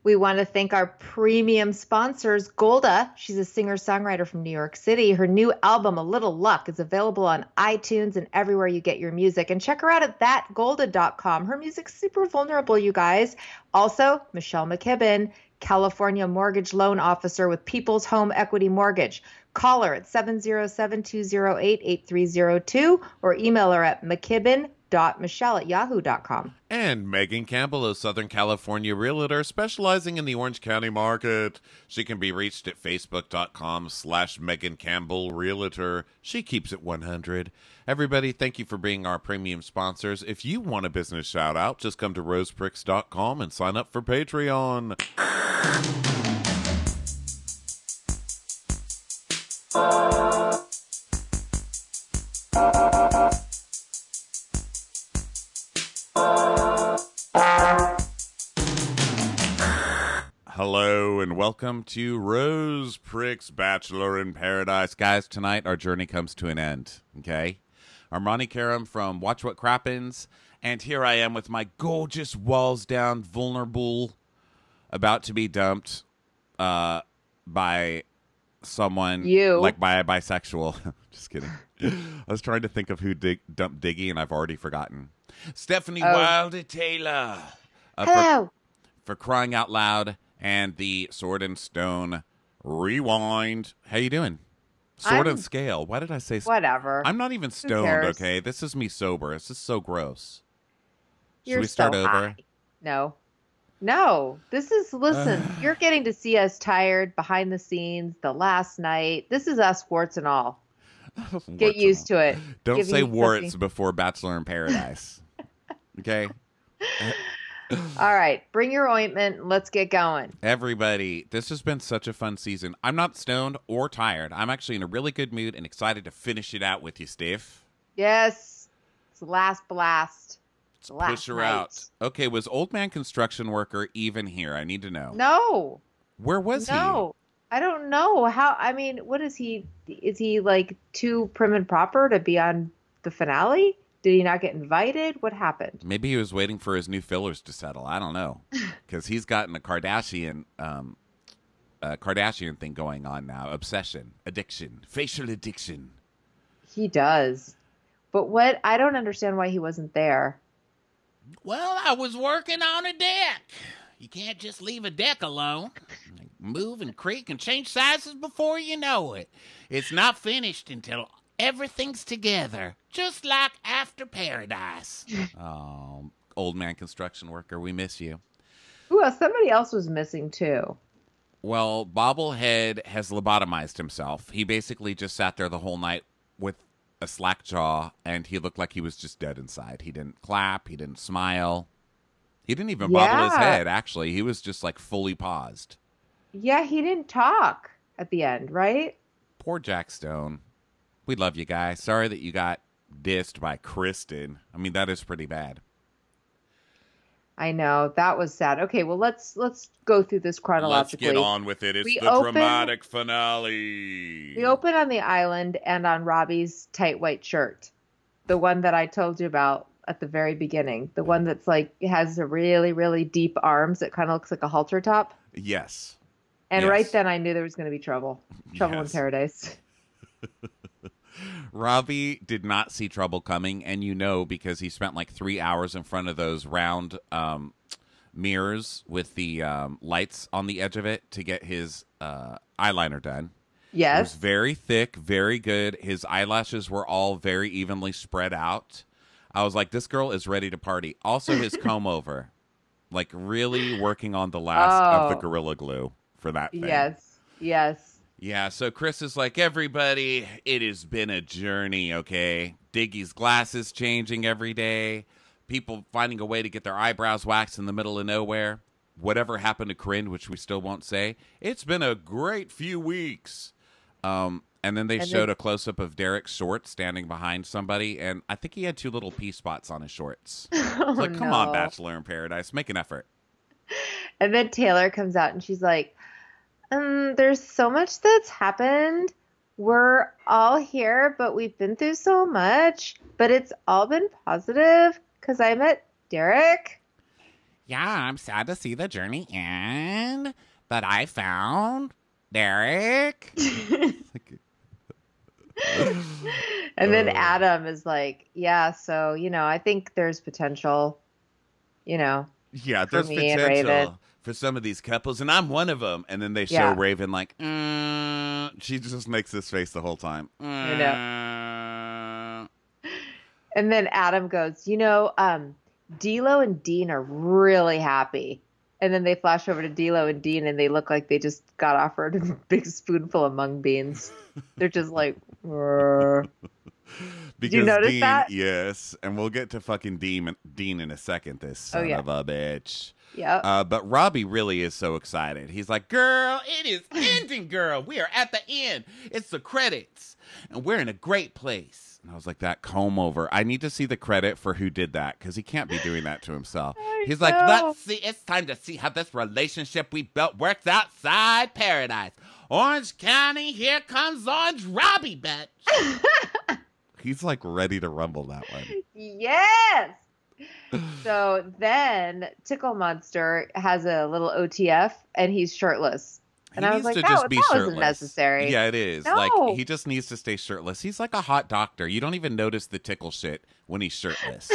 We want to thank our premium sponsors, Golda. She's a singer-songwriter from New York City. Her new album, A Little Luck, is available on iTunes and everywhere you get your music. And check her out at thatgolda.com. Her music's super vulnerable, you guys. Also, Michelle McKibben, California mortgage loan officer with People's Home Equity Mortgage. Call her at 707-208-8302 or email her at mckibben.michelle@yahoo.com. And Megan Campbell, a Southern California realtor specializing in the Orange County market. She can be reached at facebook.com/Megan Campbell Realtor. She keeps it 100. Everybody, thank you for being our premium sponsors. If you want a business shout out, just come to rosepricks.com and sign up for Patreon. Hello and welcome to Rose Pricks Bachelor in Paradise. Guys, tonight our journey comes to an end, okay? I'm Ronnie Karam from Watch What Crappens, and here I am with my gorgeous walls down, vulnerable, about to be dumped by someone. You. Like by a bisexual. Just kidding. I was trying to think of who dumped Diggy, and I've already forgotten. Stephanie Wilder Taylor. Hello. For crying out loud. And the Sword and Stone Rewind. How you doing? Sword and Scale. Why did I say whatever? I'm not even stoned, okay? This is me sober. This is so gross. Should we start over? High. No. This is, listen, you're getting to see us tired behind the scenes the last night. This is us, warts and all. Get used to it. Don't say warts before Bachelor in Paradise. Okay? All right, bring your ointment and let's get going. Everybody, this has been such a fun season. I'm not stoned or tired. I'm actually in a really good mood and excited to finish it out with you, Steph. Yes, it's the last blast. Let's push her out. Okay, was Old Man Construction Worker even here? I need to know. No. Where was he? No, I don't know. What is he? Is he like too prim and proper to be on the finale? Did he not get invited? What happened? Maybe he was waiting for his new fillers to settle. I don't know. Because he's gotten a Kardashian thing going on now. Obsession, addiction, facial addiction. He does. But what? I don't understand why he wasn't there. Well, I was working on a deck. You can't just leave a deck alone. Move and creak and change sizes before you know it. It's not finished until everything's together, just like after Paradise. Oh, Old Man Construction Worker, we miss you. Ooh, somebody else was missing too. Well, Bobblehead has lobotomized himself. He basically just sat there the whole night with a slack jaw, and he looked like he was just dead inside. He didn't clap. He didn't smile. He didn't even bobble his head, actually. He was just like fully paused. Yeah, he didn't talk at the end, right? Poor Jack Stone. We love you guys. Sorry that you got dissed by Kristen. I mean, that is pretty bad. I know. That was sad. Okay, well, let's go through this chronologically. Let's get on with it. It's the dramatic finale. We open on the island and on Robbie's tight white shirt. The one that I told you about at the very beginning. The one that's like, has a really, really deep arms. It kind of looks like a halter top. Yes. And right then I knew there was going to be trouble. Trouble in paradise. Robbie did not see trouble coming, and because he spent like 3 hours in front of those round mirrors with the lights on the edge of it to get his eyeliner done. Yes. It was very thick, very good. His eyelashes were all very evenly spread out. I was like, this girl is ready to party. Also, his comb over. Like, really working on the last of the Gorilla Glue for that thing. Yes. Yeah, so Chris is like, everybody, it has been a journey, okay? Diggy's glasses changing every day. People finding a way to get their eyebrows waxed in the middle of nowhere. Whatever happened to Corinne, which we still won't say. It's been a great few weeks. And then they showed a close-up of Derek's shorts standing behind somebody, and I think he had 2 little pea spots on his shorts. It's like, come on, Bachelor in Paradise, make an effort. And then Taylor comes out, and she's like, there's so much that's happened. We're all here, but we've been through so much. But it's all been positive because I met Derek. Yeah, I'm sad to see the journey end, but I found Derek. And then Adam is like, yeah, so, I think there's potential, Yeah, for there's me and Raven. potential for some of these couples, and I'm one of them. And then they show Yeah. Raven like, she just makes this face the whole time. I know. And then Adam goes, D'Lo and Dean are really happy. And then they flash over to D'Lo and Dean, and they look like they just got offered a big spoonful of mung beans. They're just like, "Rrr." Because you notice Dean, that? yes, and we'll get to fucking Dean in a second. This son yeah. of a bitch. Yep. But Robbie really is so excited. He's like, "Girl, it is ending, girl. We are at the end. It's the credits, and we're in a great place." And I was like, "That comb over. I need to see the credit for who did that because he can't be doing that to himself." He's like, "Let's see. It's time to see how this relationship we built works outside paradise. Orange County, here comes Orange Robbie, bitch." He's like ready to rumble that one. Yes. So then Tickle Monster has a little OTF, and he's shirtless. And I was like, that wasn't necessary. Yeah, it is. No. Like, he just needs to stay shirtless. He's like a hot doctor. You don't even notice the tickle shit when he's shirtless.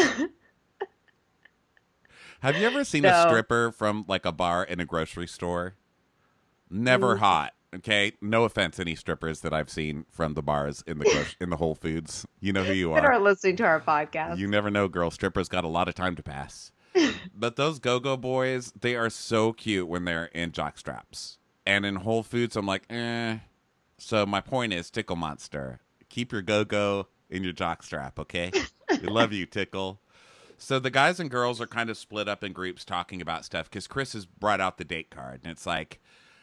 Have you ever seen a stripper from like a bar in a grocery store? Never hot. Okay, no offense, any strippers that I've seen from the bars in the Whole Foods. You know who you That are. are listening to our podcast. You never know, girl. Strippers got a lot of time to pass. But those go-go boys, they are so cute when they're in jock straps. And in Whole Foods, I'm like, eh. So my point is, Tickle Monster, keep your go-go in your jock strap, okay? We love you, Tickle. So the guys and girls are kind of split up in groups talking about stuff because Chris has brought out the date card. And it's like,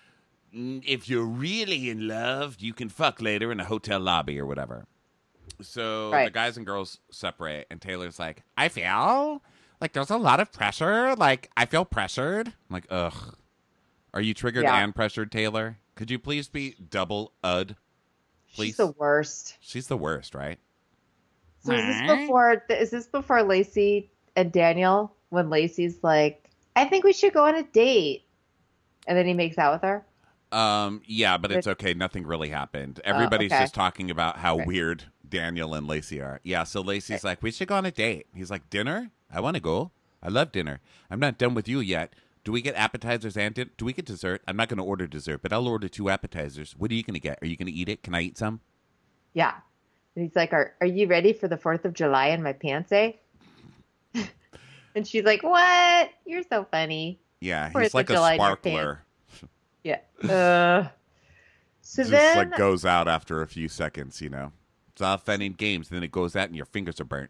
if you're really in love, you can fuck later in a hotel lobby or whatever. So the guys and girls separate, and Taylor's like, I feel like there's a lot of pressure. Like, I feel pressured. I'm like, ugh. Are you triggered and pressured, Taylor? Could you please be double please? She's the worst. She's the worst, right? So is this before Lacey and Daniel, when Lacey's like, I think we should go on a date, and then he makes out with her? Yeah, but it's okay. Nothing really happened. Everybody's just talking about how weird Daniel and Lacey are. Yeah, so Lacey's like, we should go on a date. He's like, dinner? I want to go. I love dinner. I'm not done with you yet. Do we get appetizers and dinner? Do we get dessert? I'm not going to order dessert, but I'll order 2 appetizers. What are you going to get? Are you going to eat it? Can I eat some? Yeah. And he's like, are you ready for the 4th of July in my pants, eh? And she's like, what? You're so funny. Yeah, he's like a sparkler. Yeah. So just then, like goes out after a few seconds, you know. It's all fun and games, then it goes out and your fingers are burnt.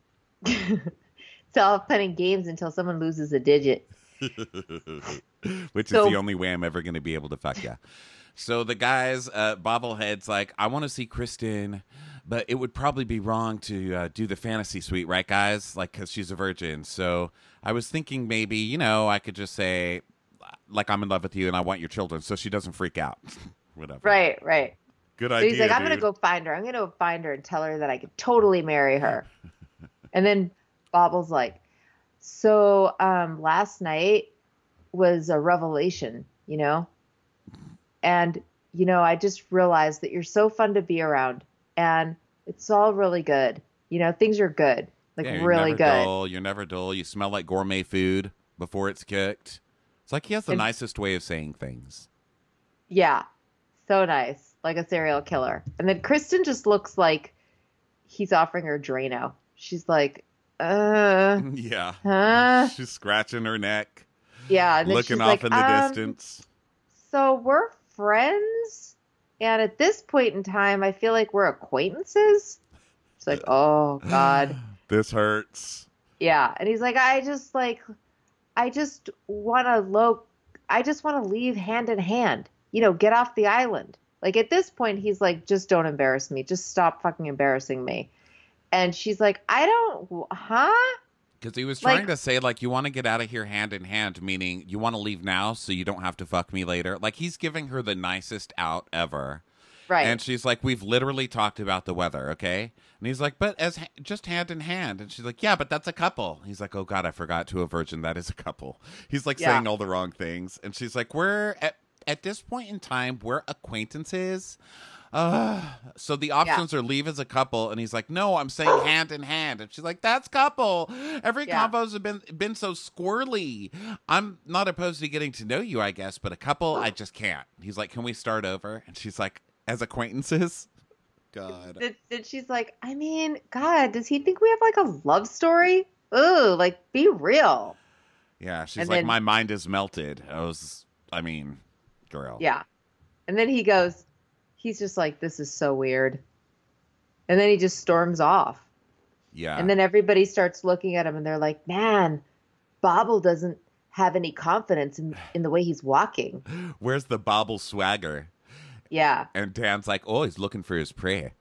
It's all fun and games until someone loses a digit. Which is the only way I'm ever going to be able to fuck ya. So the guys, Bobblehead's like, I want to see Kristen, but it would probably be wrong to do the fantasy suite, right, guys? Like, because she's a virgin. So I was thinking maybe, you know, I could just say, like, I'm in love with you and I want your children, so she doesn't freak out. Whatever. Right. Good so idea, he's like, I'm dude. going to go find her. I'm going to go find her and tell her that I could totally marry her. And then Bobble's like, so last night was a revelation, you know? And, you know, I just realized that you're so fun to be around. And it's all really good. You know, things are good. Like, yeah, really never good. Dull. You're never dull. You smell like gourmet food before it's cooked. It's like he has the nicest way of saying things. Yeah. So nice. Like a serial killer. And then Kristen just looks like he's offering her Drano. She's like, yeah. Huh? She's scratching her neck. Yeah. And then looking she's off like, in the distance. So we're friends. And at this point in time, I feel like we're acquaintances. It's like, oh God. This hurts. Yeah. And he's like, I just want to leave hand in hand, you know, get off the island. Like at this point, he's like, just don't embarrass me. Just stop fucking embarrassing me. And she's like, Because he was trying to say, like, you want to get out of here hand in hand, meaning you want to leave now so you don't have to fuck me later. Like, he's giving her the nicest out ever. Right. And she's like, we've literally talked about the weather, okay? And he's like, but as just hand in hand. And she's like, yeah, but that's a couple. He's like, oh God, I forgot to a virgin. That is a couple. He's like saying all the wrong things. And she's like, we're at this point in time, we're acquaintances. So the options are leave as a couple, and he's like, no, I'm saying hand in hand. And she's like, that's couple. Every convo's have been so squirrely. I'm not opposed to getting to know you, I guess, but a couple, I just can't. He's like, can we start over? And she's like, as acquaintances? God. Then she's like, I mean, God, does he think we have like a love story? Ooh, like, be real. Yeah, she's like, my mind is melted. Girl. Yeah. And then he goes, he's just like, this is so weird. And then he just storms off. Yeah. And then everybody starts looking at him and they're like, man, Bobble doesn't have any confidence in the way he's walking. Where's the Bobble swagger? Yeah. And Dan's like, oh, he's looking for his prey.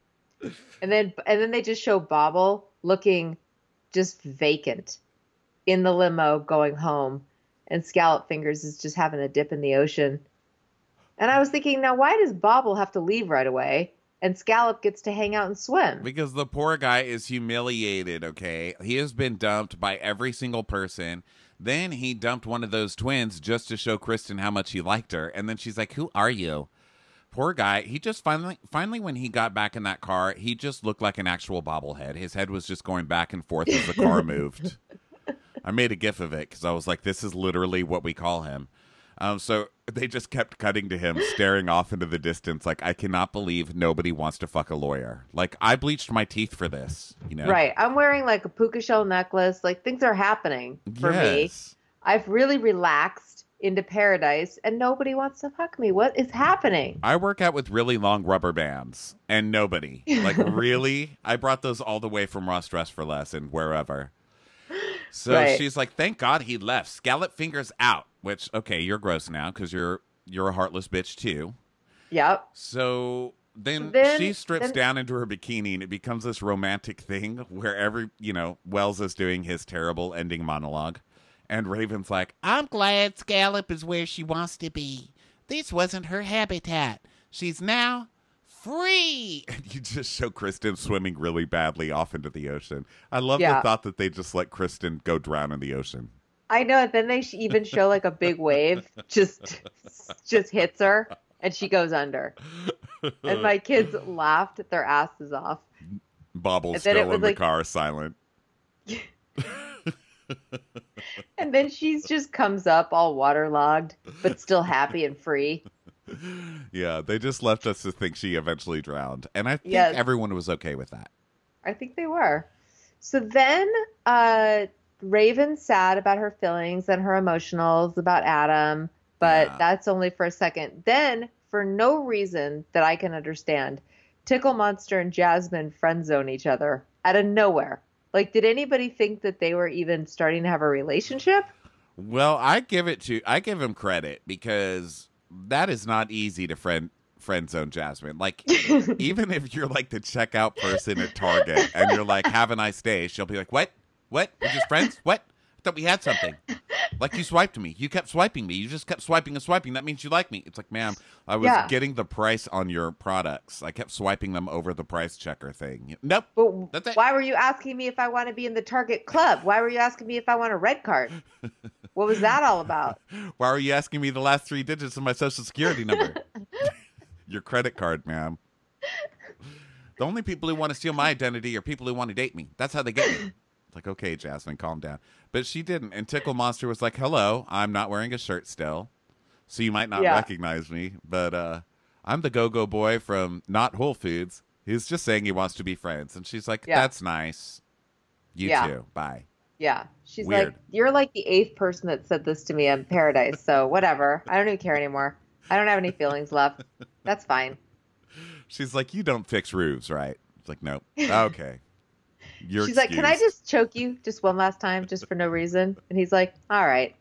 And then they just show Bobble looking just vacant in the limo going home. And Scallop Fingers is just having a dip in the ocean. And I was thinking, now why does Bobble have to leave right away? And Scallop gets to hang out and swim. Because the poor guy is humiliated, okay? He has been dumped by every single person. Then he dumped one of those twins just to show Kristen how much he liked her. And then she's like, who are you? Poor guy. He just finally, when he got back in that car, he just looked like an actual bobblehead. His head was just going back and forth as the car moved. I made a gif of it because I was like, this is literally what we call him. So they just kept cutting to him, staring off into the distance. Like, I cannot believe nobody wants to fuck a lawyer. Like, I bleached my teeth for this, you know? Right. I'm wearing like a puka shell necklace. Like, things are happening for me. I've really relaxed into paradise and nobody wants to fuck me. What is happening? I work out with really long rubber bands and nobody. Like, really? I brought those all the way from Ross Dress for Less and wherever. So she's like, thank God he left. Scallop Fingers out. Which, okay, you're gross now because you're a heartless bitch too. Yep. So then she strips down into her bikini and it becomes this romantic thing where Wells is doing his terrible ending monologue. And Raven's like, I'm glad Scallop is where she wants to be. This wasn't her habitat. She's now free. And you just show Kristen swimming really badly off into the ocean. I love the thought that they just let Kristen go drown in the ocean. I know. Then they even show like a big wave just hits her and she goes under. And my kids laughed their asses off. Bobble's still in the car, silent. And then she just comes up all waterlogged, but still happy and free. Yeah, they just left us to think she eventually drowned. And I think everyone was okay with that. I think they were. So then Raven's sad about her feelings and her emotionals about Adam, but that's only for a second. Then, for no reason that I can understand, Tickle Monster and Jasmine friend zone each other out of nowhere. Like, did anybody think that they were even starting to have a relationship? Well, I give him credit because that is not easy to friend zone Jasmine. Like, even if you're like the checkout person at Target and you're like, have a nice day, she'll be like, what? We're just friends? What? I thought we had something. Like, you swiped me. You kept swiping me. You just kept swiping and swiping. That means you like me. It's like, ma'am, I was getting the price on your products. I kept swiping them over the price checker thing. Nope. But that's it. Why were you asking me if I want to be in the Target club? Why were you asking me if I want a red card? What was that all about? Why were you asking me the last 3 digits of my social security number? Your credit card, ma'am. The only people who want to steal my identity are people who want to date me. That's how they get me. It's like, okay, Jasmine, calm down. But she didn't. And Tickle Monster was like, hello, I'm not wearing a shirt still. So you might not recognize me. But I'm the go-go boy from not Whole Foods. He's just saying he wants to be friends. And she's like, that's nice. You too. Bye. Yeah. She's Weird. like, you're like the 8th person that said this to me in Paradise. So whatever. I don't even care anymore. I don't have any feelings left. That's fine. She's like, you don't fix roofs, right? It's like, nope. Okay. She's like, can I just choke you just one last time, just for no reason? And he's like, all right.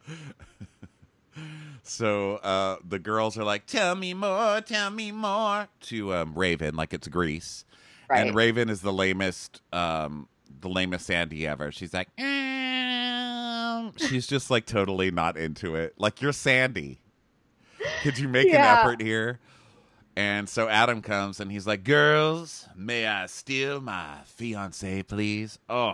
So the girls are like, tell me more to Raven, like it's Grease. Right. And Raven is the lamest Sandy ever. She's like, she's just like totally not into it. Like, you're Sandy. Could you make an effort here? And so Adam comes and he's like, girls, may I steal my fiance, please? Oh,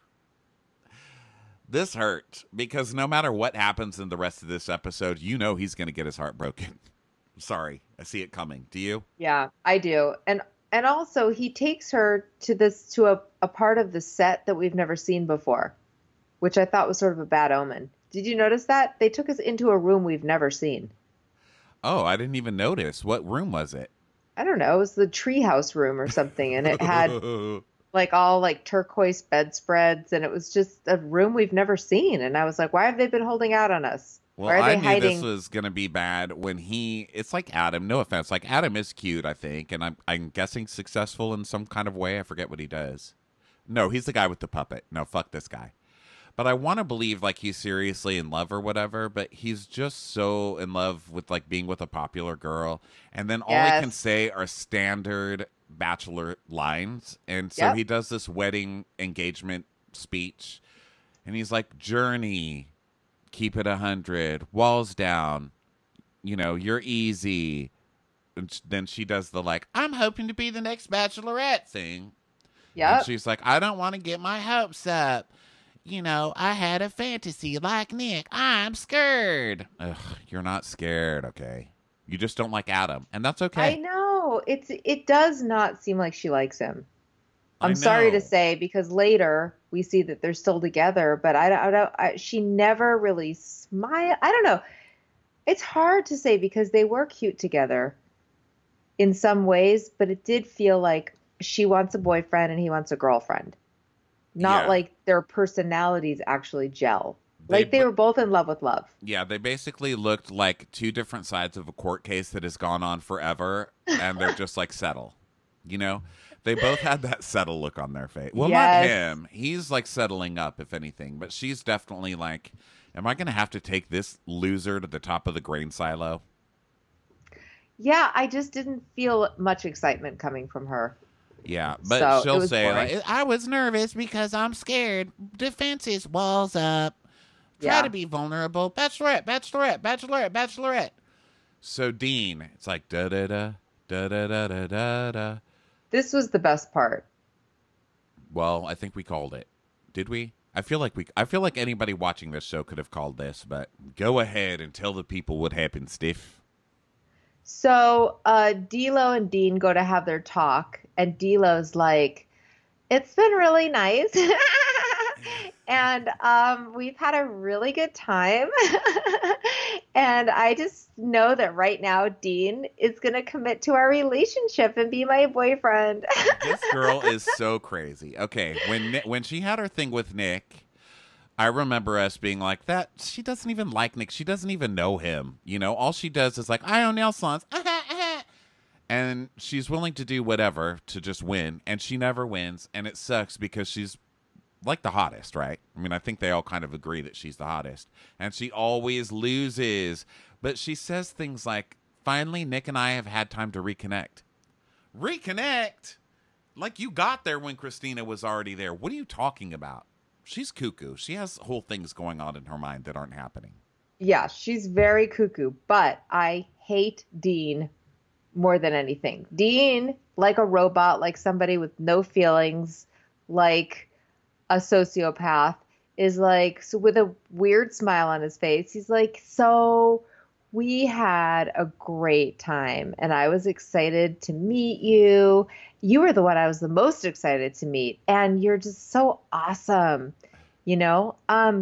this hurt because no matter what happens in the rest of this episode, you know he's going to get his heart broken. Sorry, I see it coming. Do you? Yeah, I do. And also he takes her to a part of the set that we've never seen before, which I thought was sort of a bad omen. Did you notice that? They took us into a room we've never seen. Oh, I didn't even notice. What room was it? I don't know. It was the treehouse room or something, and it had like all like turquoise bedspreads, and it was just a room we've never seen. And I was like, why have they been holding out on us? Well, why are they I knew hiding? this was going to be bad when it's like Adam, no offense. Like Adam is cute, I think, and I'm guessing successful in some kind of way. I forget what he does. No, he's the guy with the puppet. No, fuck this guy. But I want to believe like he's seriously in love or whatever, but he's just so in love with like being with a popular girl. And then all he can say are standard bachelor lines. And so he does this wedding engagement speech and he's like, journey, keep it 100, walls down, you know, you're easy. And then she does the like, I'm hoping to be the next bachelorette thing. Yeah. And she's like, I don't want to get my hopes up. You know, I had a fantasy like Nick. I'm scared. Ugh, you're not scared, okay? You just don't like Adam, and that's okay. I know. It does not seem like she likes him. I'm sorry to say, because later we see that they're still together, but she never really smiled. I don't know. It's hard to say because they were cute together in some ways, but it did feel like she wants a boyfriend and he wants a girlfriend. Not like their personalities actually gel. Like they were both in love with love. Yeah, they basically looked like two different sides of a court case that has gone on forever, and they're just like settle. You know? They both had that settle look on their face. Well, not him. He's like settling up, if anything. But she's definitely like, am I going to have to take this loser to the top of the grain silo? Yeah, I just didn't feel much excitement coming from her. Yeah, but she'll say, like, I was nervous because I'm scared. Defenses, walls up. Try to be vulnerable. Bachelorette, bachelorette, bachelorette, bachelorette. So Dean, it's like da-da-da, da-da-da-da-da-da. This was the best part. Well, I think we called it. Did we? I feel like anybody watching this show could have called this, but go ahead and tell the people what happened, Stiff. So D'Lo and Dean go to have their talk, and D'Lo's like, it's been really nice. And we've had a really good time. And I just know that right now Dean is going to commit to our relationship and be my boyfriend. This girl is so crazy. Okay, when she had her thing with Nick, I remember us being like, that she doesn't even like Nick. She doesn't even know him. You know, all she does is like, I own nail salons. And she's willing to do whatever to just win. And she never wins. And it sucks because she's like the hottest, right? I mean, I think they all kind of agree that she's the hottest. And she always loses. But she says things like, finally, Nick and I have had time to reconnect. Reconnect? Like you got there when Christina was already there. What are you talking about? She's cuckoo. She has whole things going on in her mind that aren't happening. Yeah, she's very cuckoo, but I hate Dean more than anything. Dean, like a robot, like somebody with no feelings, like a sociopath, is like, so with a weird smile on his face, he's like, so we had a great time and I was excited to meet you. You were the one I was the most excited to meet. And you're just so awesome, you know?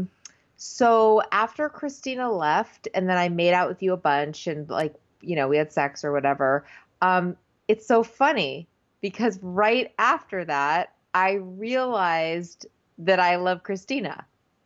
So after Christina left and then I made out with you a bunch and like, you know, we had sex or whatever. It's so funny because right after that, I realized that I love Christina.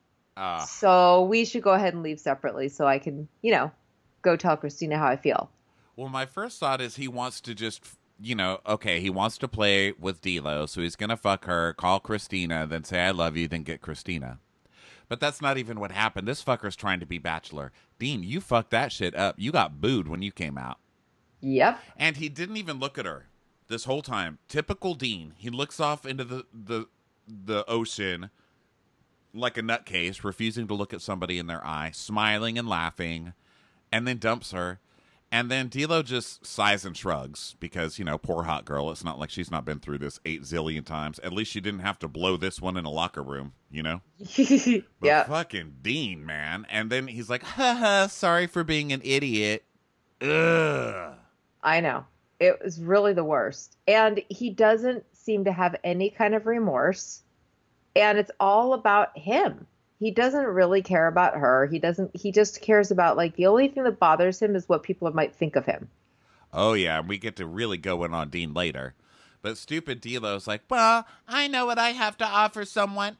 So we should go ahead and leave separately so I can, you know, go tell Christina how I feel. Well, my first thought is he wants to just, you know, okay, he wants to play with D'Lo, so he's going to fuck her, call Christina, then say I love you, then get Christina. But that's not even what happened. This fucker's trying to be Bachelor. Dean, you fucked that shit up. You got booed when you came out. Yep. And he didn't even look at her this whole time. Typical Dean. He looks off into the ocean like a nutcase, refusing to look at somebody in their eye, smiling and laughing, and then dumps her. And then D'Lo just sighs and shrugs because, poor hot girl. It's not like she's not been through this 8 zillion times. At least she didn't have to blow this one in a locker room, But Yeah. fucking Dean, man. And then he's like, haha, sorry for being an idiot. Ugh. I know. It was really the worst. And he doesn't seem to have any kind of remorse. And it's all about him. He doesn't really care about her. He just cares about, like, the only thing that bothers him is what people might think of him. Oh, yeah. We get to really go in on Dean later. But stupid D'Lo's like, well, I know what I have to offer someone.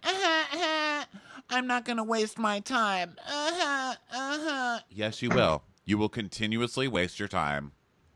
I'm not going to waste my time. Yes, you will. You will continuously waste your time.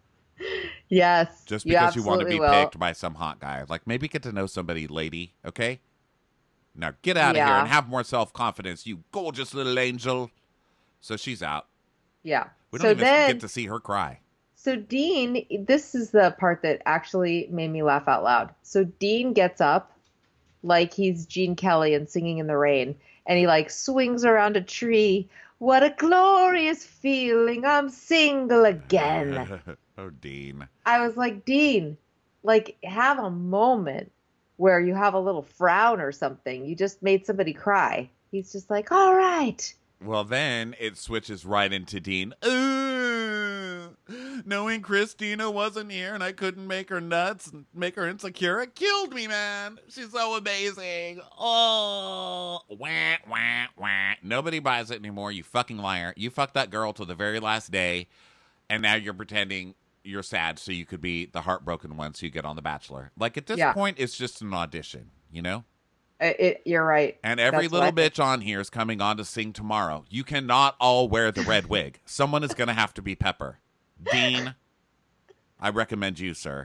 Yes. Just because you want to absolutely be will. picked by some hot guy. Like, maybe get to know somebody, lady, okay? Now get out of here and have more self-confidence, you gorgeous little angel. So she's out. Yeah. We don't even get to see her cry. So Dean, this is the part that actually made me laugh out loud. So Dean gets up like he's Gene Kelly and Singing in the Rain, and he like swings around a tree. What a glorious feeling. I'm single again. Oh, Dean. I was like, Dean, like, have a moment where you have a little frown or something. You just made somebody cry. He's just like, all right. Well, then it switches right into Dean. Ooh, knowing Christina wasn't here and I couldn't make her nuts and make her insecure, it killed me, man. She's so amazing. Oh, wah, wah, wah. Nobody buys it anymore, you fucking liar. You fucked that girl till the very last day, and now you're pretending you're sad so you could be the heartbroken one so you get on The Bachelor. Like, at this point, it's just an audition, You're right. And every That's little what I think. bitch on here is coming on to sing tomorrow. You cannot all wear the red wig. Someone is going to have to be Pepper. Dean, I recommend you, sir.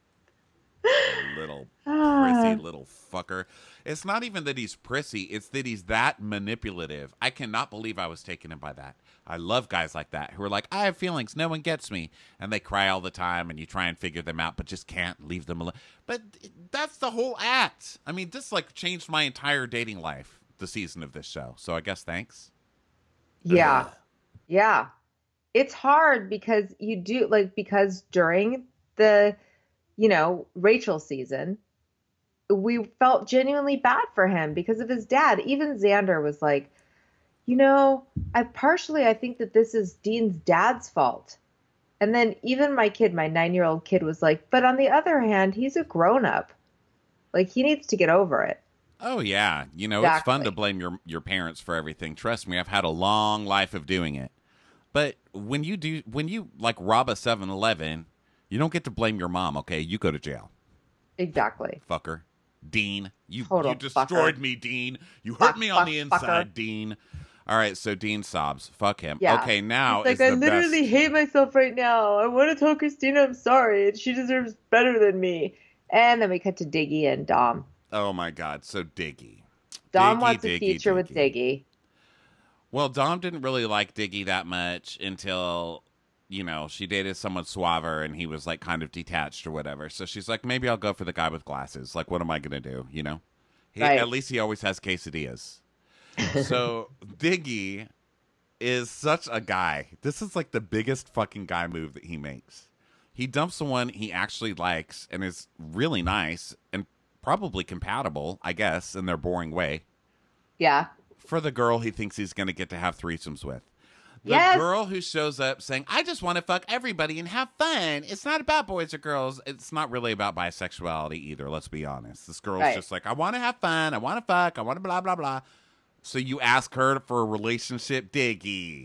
You little prissy little fucker. It's not even that he's prissy. It's that he's that manipulative. I cannot believe I was taken in by that. I love guys like that who are like, I have feelings. No one gets me. And they cry all the time and you try and figure them out, but just can't leave them alone. But that's the whole act. I mean, this like changed my entire dating life, the season of this show. So I guess thanks. Yeah. Ugh. Yeah. It's hard because because during the, Rachel season, we felt genuinely bad for him because of his dad. Even Xander was like, I think that this is Dean's dad's fault. And then even my 9-year-old kid was like, but on the other hand, he's a grown up. Like, he needs to get over it. Oh, yeah. Exactly. It's fun to blame your parents for everything. Trust me, I've had a long life of doing it. But when you like rob a 7-Eleven, you don't get to blame your mom, okay? You go to jail. Exactly. Fucker. Dean. You destroyed fucker. me, Dean. You hurt me on the inside, fucker. Dean. All right, so Dean sobs. Fuck him. Yeah. Okay, now He's like, I literally hate myself right now. I want to tell Christina I'm sorry, and she deserves better than me. And then we cut to Diggy and Dom. Oh, my God. So Diggy. Dom wants a feature with Diggy. Well, Dom didn't really like Diggy that much until, she dated someone suaver and he was like kind of detached or whatever. So she's like, maybe I'll go for the guy with glasses. Like, what am I going to do? Right. At least he always has quesadillas. So Diggy is such a guy. This is like the biggest fucking guy move that he makes. He dumps someone he actually likes and is really nice and probably compatible, I guess, in their boring way. Yeah. For the girl he thinks he's going to get to have threesomes with. The girl who shows up saying, I just want to fuck everybody and have fun. It's not about boys or girls. It's not really about bisexuality either, let's be honest. This girl's just like, I want to have fun. I want to fuck. I want to blah, blah, blah. So you ask her for a relationship? Diggy.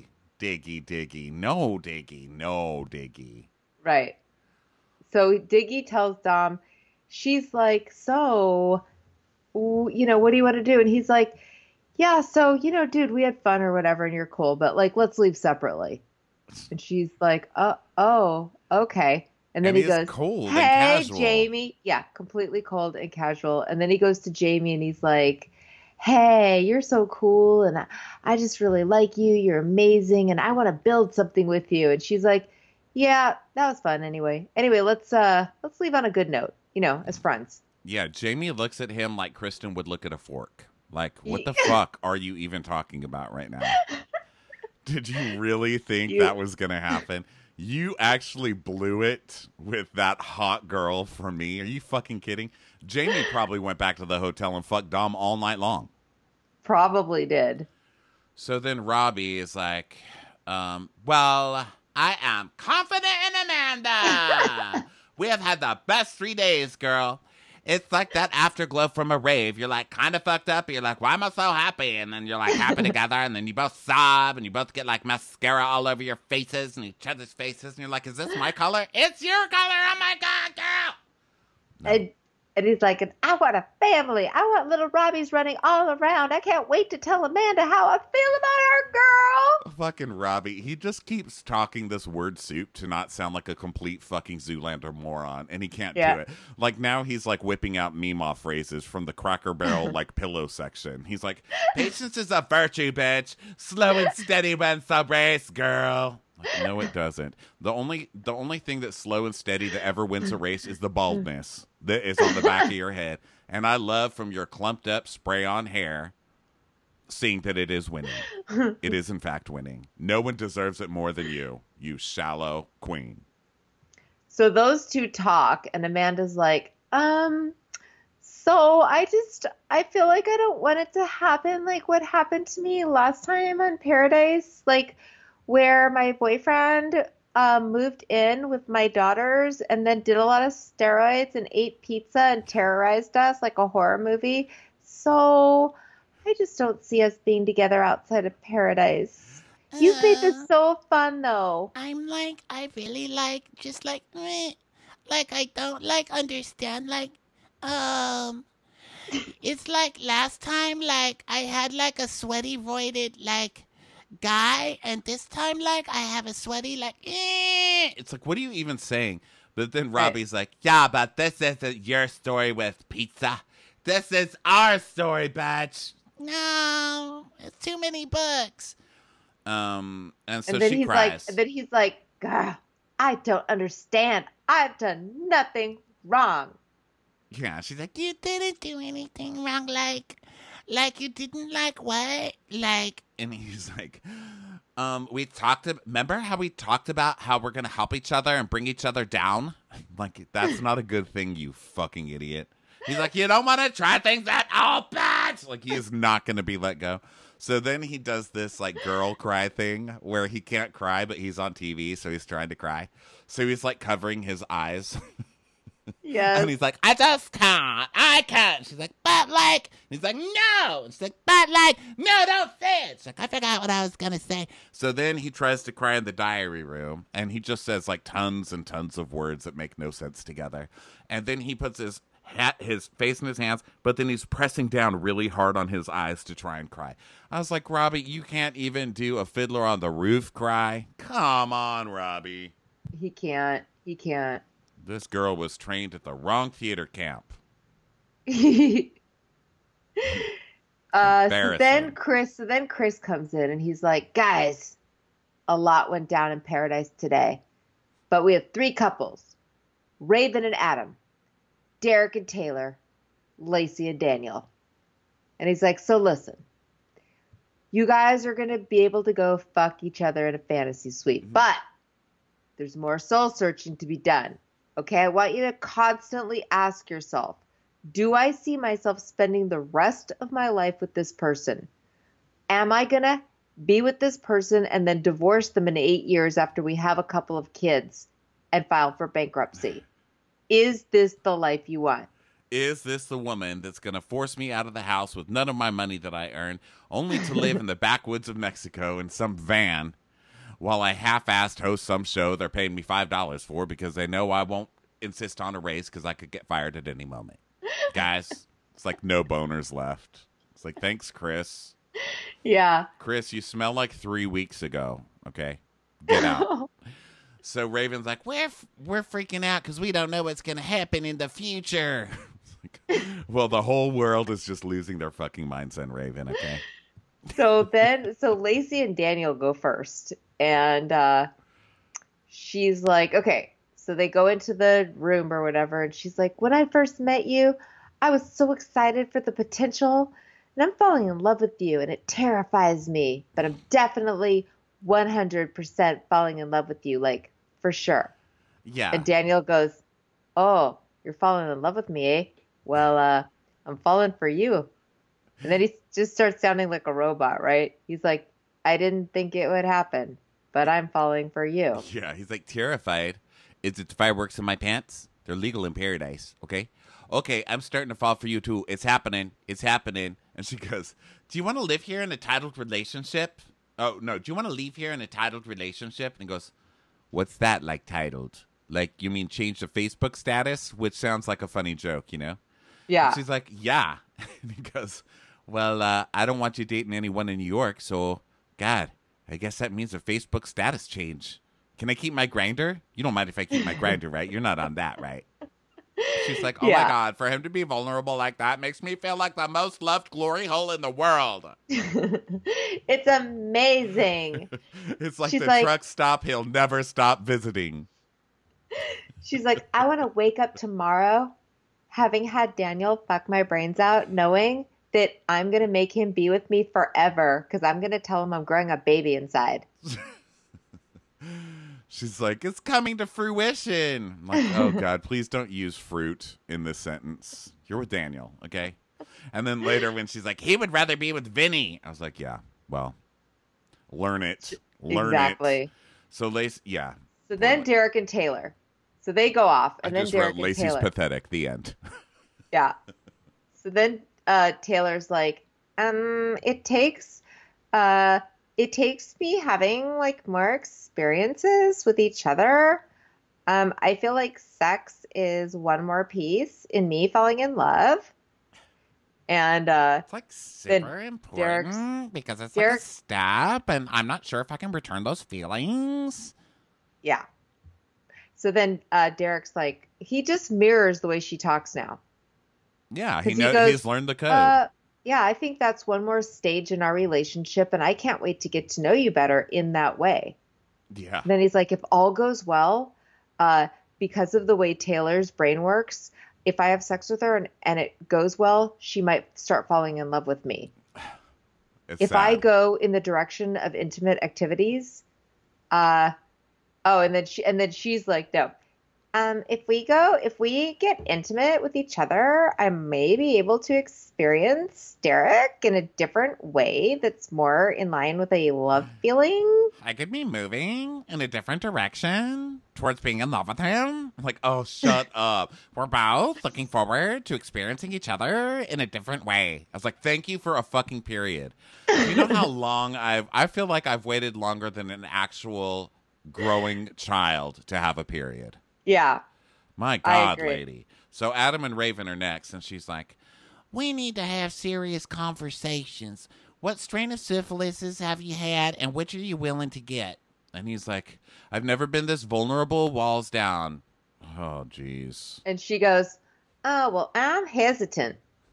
No, Diggy. Right. So Diggy tells Dom, she's like, so, what do you want to do? And he's like, yeah, so, dude, we had fun or whatever, and you're cool, but, like, let's leave separately. And she's like, oh, okay. And then he goes, cold hey, and casual. Jamie. Yeah, completely cold and casual. And then he goes to Jamie, and he's like, hey, you're so cool, and I just really like you. You're amazing, and I want to build something with you. And she's like, yeah, that was fun anyway. Anyway, let's leave on a good note, as friends. Yeah, Jamie looks at him like Kristen would look at a fork. Like, what the fuck are you even talking about right now? Did you really think that was going to happen? You actually blew it with that hot girl for me. Are you fucking kidding? Jamie probably went back to the hotel and fucked Dom all night long. Probably did. So then Robbie is like, well, I am confident in Amanda. We have had the best 3 days, girl. It's like that afterglow from a rave. You're like kind of fucked up. You're like, why am I so happy? And then you're like happy together. And then you both sob and you both get like mascara all over your faces and each other's faces. And you're like, is this my color? It's your color. Oh my God, girl. No. And he's like, I want a family. I want little Robbie's running all around. I can't wait to tell Amanda how I feel about her, girl. Fucking Robbie. He just keeps talking this word soup to not sound like a complete fucking Zoolander moron. And he can't do it. Like now he's like whipping out Meemaw phrases from the Cracker Barrel like pillow section. He's like, patience is a virtue, bitch. Slow and steady wins the race, girl. Like, no, it doesn't. The only thing that's slow and steady that ever wins a race is the baldness that is on the back of your head. And I love from your clumped up spray-on hair seeing that it is winning. It is, in fact, winning. No one deserves it more than you, you shallow queen. So those two talk, and Amanda's like, so I feel like I don't want it to happen like what happened to me last time on Paradise. Like, where my boyfriend moved in with my daughters and then did a lot of steroids and ate pizza and terrorized us like a horror movie. So I just don't see us being together outside of Paradise. You made this so fun, though. I'm like, I really like, just like I don't like understand, like, it's like last time, like I had like a sweaty voided, like, guy, and this time like I have a sweaty like It's like, what are you even saying? But then Robbie's like, yeah, but this isn't your story with pizza. This is our story, bitch. No, it's too many books. And so and then she he's cries. like, and then he's like, God, I don't understand. I've done nothing wrong. Yeah, she's like, You didn't do anything wrong, like you didn't like what? Like, and he's like, remember how we talked about how we're going to help each other and bring each other down? Like, that's not a good thing, you fucking idiot. He's like, you don't want to try things at all, bitch. Like, he is not going to be let go. So then he does this, like, girl cry thing where he can't cry, but he's on TV, so he's trying to cry. So he's, like, covering his eyes. Yes. And he's like, I just can't. I can't. She's like, but like, and he's like, no. And she's like, but like, no, don't say it. She's like, I forgot what I was going to say. So then he tries to cry in the diary room, and he just says like tons and tons of words that make no sense together. And then he puts his face in his hands, but then he's pressing down really hard on his eyes to try and cry. I was like, Robbie, you can't even do a Fiddler on the Roof cry? Come on, Robbie. He can't. This girl was trained at the wrong theater camp. So then Chris comes in and he's like, guys, a lot went down in Paradise today, but we have 3 couples, Raven and Adam, Derek and Taylor, Lacey and Daniel. And he's like, so listen, you guys are going to be able to go fuck each other in a fantasy suite, but there's more soul searching to be done. Okay, I want you to constantly ask yourself, do I see myself spending the rest of my life with this person? Am I going to be with this person and then divorce them in 8 years after we have a couple of kids and file for bankruptcy? Is this the life you want? Is this the woman that's going to force me out of the house with none of my money that I earn, only to live in the backwoods of Mexico in some van while I half-assed host some show they're paying me $5 for because they know I won't insist on a raise because I could get fired at any moment? Guys, it's like no boners left. It's like, thanks, Chris. Yeah. Chris, you smell like 3 weeks ago. Okay, get out. So Raven's like, we're freaking out because we don't know what's going to happen in the future. Well, the whole world is just losing their fucking minds on Raven, okay? So Lacey and Daniel go first. And she's like, okay. So they go into the room or whatever. And she's like, when I first met you, I was so excited for the potential. And I'm falling in love with you. And it terrifies me. But I'm definitely 100% falling in love with you, like for sure. Yeah. And Daniel goes, "Oh, you're falling in love with me, eh? Well, I'm falling for you." And then he just starts sounding like a robot, right? He's like, "I didn't think it would happen, but I'm falling for you." Yeah, he's like terrified. Is it fireworks in my pants? They're legal in paradise, okay? Okay, I'm starting to fall for you too. It's happening. It's happening. And she goes, "Do you want to live here in a titled relationship?" Oh, no. "Do you want to leave here in a titled relationship?" And he goes, "What's that, like, titled? Like, you mean change the Facebook status?" Which sounds like a funny joke, you know? Yeah. And she's like, "Yeah." And he goes, "Well, I don't want you dating anyone in New York, so, God, I guess that means a Facebook status change. Can I keep my grinder? You don't mind if I keep my grinder, right? You're not on that, right?" She's like, "Oh Yeah. my God, for him to be vulnerable like that makes me feel like the most loved glory hole in the world." It's amazing. It's like She's the like- truck stop he'll never stop visiting. She's like, "I want to wake up tomorrow having had Daniel fuck my brains out, knowing that I'm going to make him be with me forever because I'm going to tell him I'm growing a baby inside." She's like, "It's coming to fruition." I'm like, oh God, please don't use fruit in this sentence. You're with Daniel, okay? And then later when she's like, "He would rather be with Vinny," I was like, yeah, well, learn it. Learn Exactly. it. So Lacey, yeah. So then Derek and Taylor. So they go off, and I then just Derek wrote and Lacey's Taylor. pathetic. The end. Yeah. So then Taylor's like, it takes me having like more experiences with each other. I feel like sex is one more piece in me falling in love. And It's like Then super important because it's like a Derek- step, and I'm not sure if I can return those feelings. yeah. So then Derek's like, he just mirrors the way she talks now. Yeah, 'Cause he goes, he's learned the code. Yeah, I think that's one more stage in our relationship, and I can't wait to get to know you better in that way. Yeah. Then he's like, if all goes well, because of the way Taylor's brain works, if I have sex with her and it goes well, she might start falling in love with me. It's If I sad. go in the direction of intimate activities, and then she's like, no. If we get intimate with each other, I may be able to experience Derek in a different way that's more in line with a love feeling. I could be moving in a different direction towards being in love with him. I'm like, oh, shut up. We're both looking forward to experiencing each other in a different way. I was like, thank you for a fucking period. You know how long I feel like I've waited longer than an actual growing child to have a period. Yeah. My I God, agree. lady. So Adam and Raven are next, and she's like, We need to have serious conversations. What strain of syphilises have you had, and which are you willing to get? and he's like, "I've never been this vulnerable, walls down." Oh, jeez. And she goes, "Oh, well, I'm hesitant."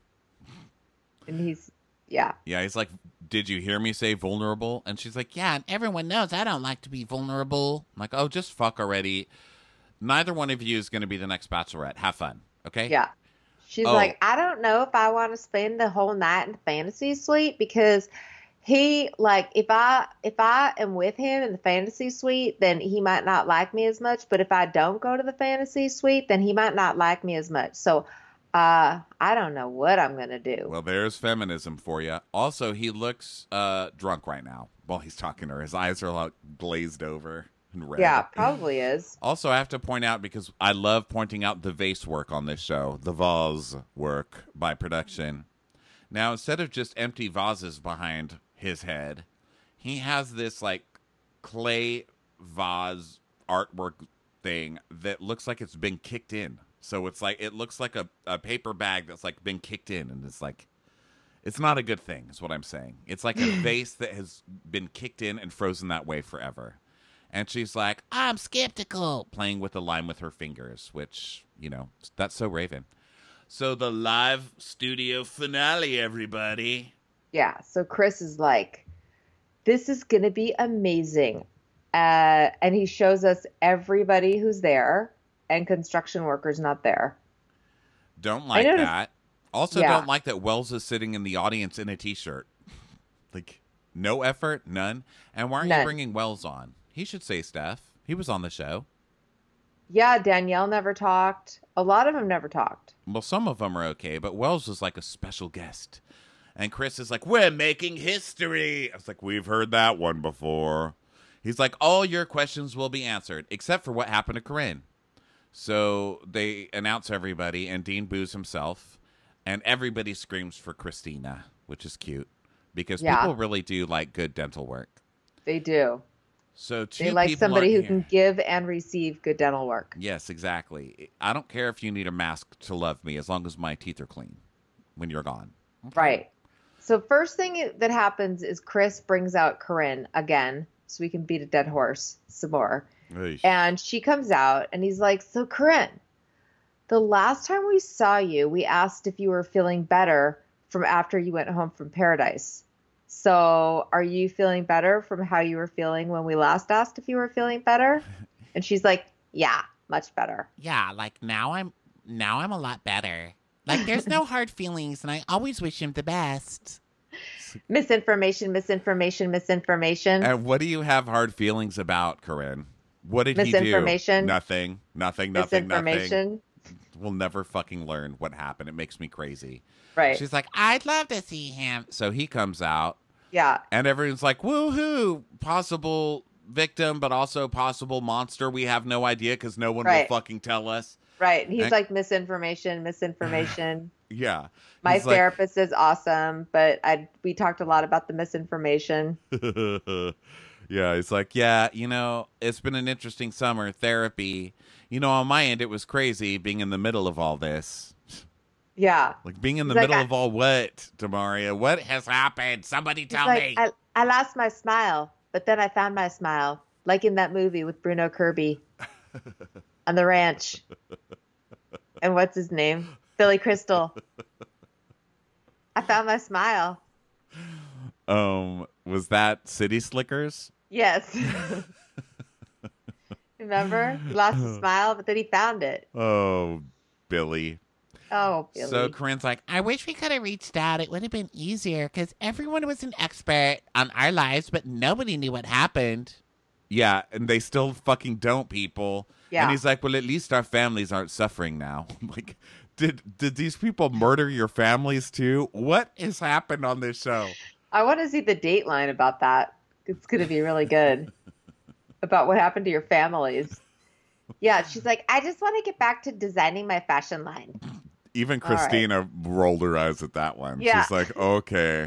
And yeah. Yeah, he's like, "Did you hear me say vulnerable?" And she's like, "Yeah." And everyone knows I don't like to be vulnerable. I'm like, "Oh, just fuck already." Neither one of you is going to be the next bachelorette. Have fun, okay? Yeah. She's Oh. like, "I don't know if I want to spend the whole night in the fantasy suite because he like if I am with him in the fantasy suite, then he might not like me as much. But if I don't go to the fantasy suite, then he might not like me as much. So I don't know what I'm gonna do." Well, there's feminism for you. Also, he looks drunk right now while he's talking to her. His eyes are like glazed over and red. Yeah, probably is. Also, I have to point out, because I love pointing out the vase work on this show, the vase work by production. Now, instead of just empty vases behind his head, he has this like clay vase artwork thing that looks like it's been kicked in. So it's like, it looks like a paper bag that's like been kicked in, and it's like, it's not a good thing, is what I'm saying. It's like a vase that has been kicked in and frozen that way forever. And she's like, I'm skeptical. playing with the lime with her fingers, which, you know, that's so Raven. So the live studio finale, everybody. Yeah. So Chris is like, "This is gonna be amazing," and he shows us everybody who's there, and construction workers not there. Don't like noticed- that. Also, Yeah. don't like that Wells is sitting in the audience in a t-shirt. Like, No effort, none. And why aren't you None. bringing Wells on? He should say stuff. He was on the show. Yeah, Danielle never talked. A lot of them never talked. Well, some of them are okay, but Wells was like a special guest. And Chris is like, we're making history. I was like, we've heard that one before. He's like, all your questions will be answered, except for what happened to Corinne. So they announce everybody, and Dean boos himself, and everybody screams for Christina, which is cute, because people really do like good dental work. They do. So they like somebody who can give and receive good dental work. Yes, exactly. I don't care if you need a mask to love me, as long as my teeth are clean when you're gone. Okay. Right. So first thing that happens is Chris brings out Corinne again, so we can beat a dead horse some more. Eesh. And she comes out, and he's like, so Corinne, the last time we saw you, we asked if you were feeling better from after you went home from Paradise. So are you feeling better from how you were feeling when we last asked if you were feeling better? And she's like, yeah, much better. Yeah, like now I'm a lot better. Like there's no hard feelings, and I always wish him the best. Misinformation. And what do you have hard feelings about, Corinne? What did he do? Misinformation. Nothing. Misinformation. We'll never fucking learn what happened. It makes me crazy. Right. She's like, I'd love to see him. So he comes out. Yeah. And everyone's like, woohoo, possible victim, but also possible monster. We have no idea because no one will fucking tell us. Right. And he's and, like, misinformation. Yeah. My therapist is awesome, but we talked a lot about the misinformation. Yeah. It's like, yeah, it's been an interesting summer. Therapy. On my end, it was crazy being in the middle of all this. Yeah. Like being in the middle of all what, Demaria? What has happened? Somebody tell me. I lost my smile, but then I found my smile. Like in that movie with Bruno Kirby on the ranch. And what's his name? Billy Crystal. I found my smile. Was that City Slickers? Yes. Remember? He lost his smile, but then he found it. Oh, Billy. Oh, Billy. So Corinne's like, I wish we could have reached out. It would have been easier because everyone was an expert on our lives, but nobody knew what happened. Yeah, and they still fucking don't, people. Yeah. And he's like, well, at least our families aren't suffering now. Like, did these people murder your families too? What has happened on this show? I want to see the Dateline about that. It's going to be really good. About what happened to your families. Yeah, she's like, I just want to get back to designing my fashion line. Even Christina rolled her eyes at that one. Yeah. She's like, okay.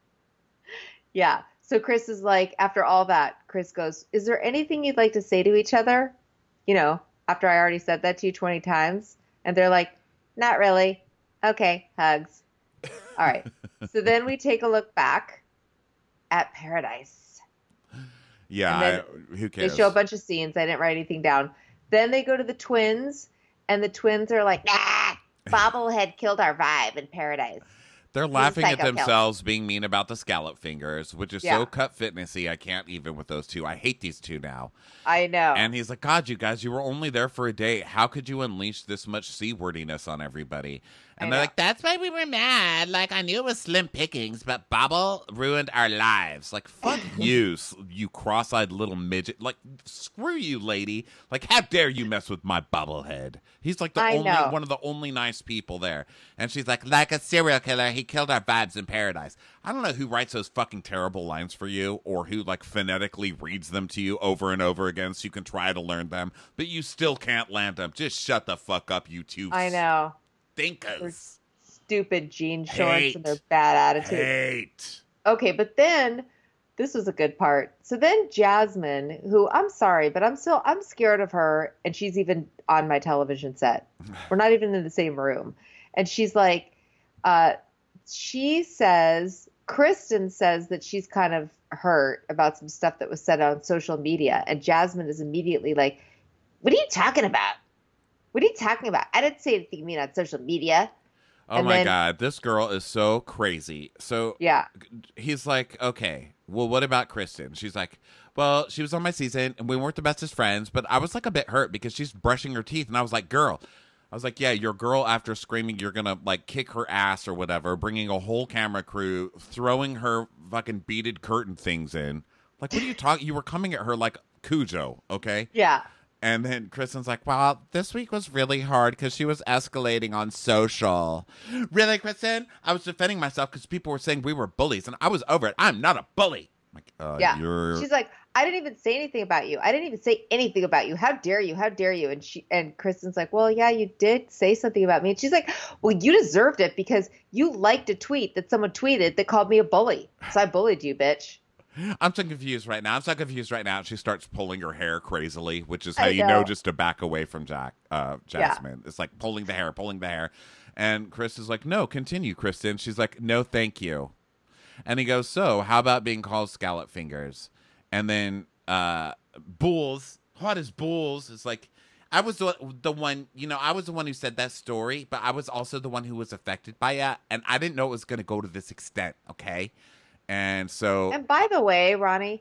Yeah. So Chris is like, after all that, Chris goes, is there anything you'd like to say to each other? After I already said that to you 20 times. And they're like, not really. Okay, hugs. All right. So then we take a look back at Paradise. Yeah, who cares? They show a bunch of scenes. I didn't write anything down. Then they go to the twins, and the twins are like, nah, Bobblehead killed our vibe in Paradise. They're laughing at themselves being mean about the scallop fingers, which is Yeah. so cut fitnessy. I can't even with those two. I hate these two now. I know. And he's like, God, you guys, you were only there for a day. How could you unleash this much C-wordiness on everybody? And they're like, That's why we were mad. Like, I knew it was slim pickings, but Bobble ruined our lives. like, fuck you, you cross-eyed little midget. Like, screw you, lady. Like, how dare you mess with my Bobblehead? He's like one of the only nice people there. And she's like a serial killer, he killed our vibes in Paradise. I don't know who writes those fucking terrible lines for you or who, like, phonetically reads them to you over and over again so you can try to learn them, but you still can't land them. Just shut the fuck up, you two. I know. Thinkers. Stupid jean shorts and their bad attitude. Hate. Okay, but then this was a good part. So then Jasmine, who I'm sorry, but I'm scared of her, and she's even on my television set. We're not even in the same room. And she's like, Kristen says that she's kind of hurt about some stuff that was said on social media. And Jasmine is immediately like, what are you talking about? What are you talking about? I didn't say anything mean on social media. Oh my God, this girl is so crazy. So yeah, he's like, okay, well, what about Kristen? She's like, well, she was on my season and we weren't the bestest friends, but I was like a bit hurt because she's brushing her teeth. And I was like, girl, I was like, yeah, your girl, after screaming, you're going to, like, kick her ass or whatever, bringing a whole camera crew, throwing her fucking beaded curtain things in. Like, what are you talking? You were coming at her like Cujo, okay? Yeah. And then Kristen's like, well, this week was really hard because she was escalating on social. Really, Kristen? I was defending myself because people were saying we were bullies, and I was over it. I'm not a bully. I'm like, Yeah. you're... She's like, I didn't even say anything about you. I didn't even say anything about you. How dare you? How dare you? And Kristen's like, well, yeah, you did say something about me. And she's like, well, you deserved it because you liked a tweet that someone tweeted that called me a bully. So I bullied you, bitch. I'm so confused right now. She starts pulling her hair crazily, which is how I you know. know just to back away from Jasmine. It's like pulling the hair. And Chris is like, no, continue, Kristen. She's like, no, thank you. And he goes, so how about being called scallop fingers? And then Bulls, hot as Bulls, is like, I was the one, I was the one who said that story, but I was also the one who was affected by it. And I didn't know it was going to go to this extent, okay? And so... And by the way, Ronnie,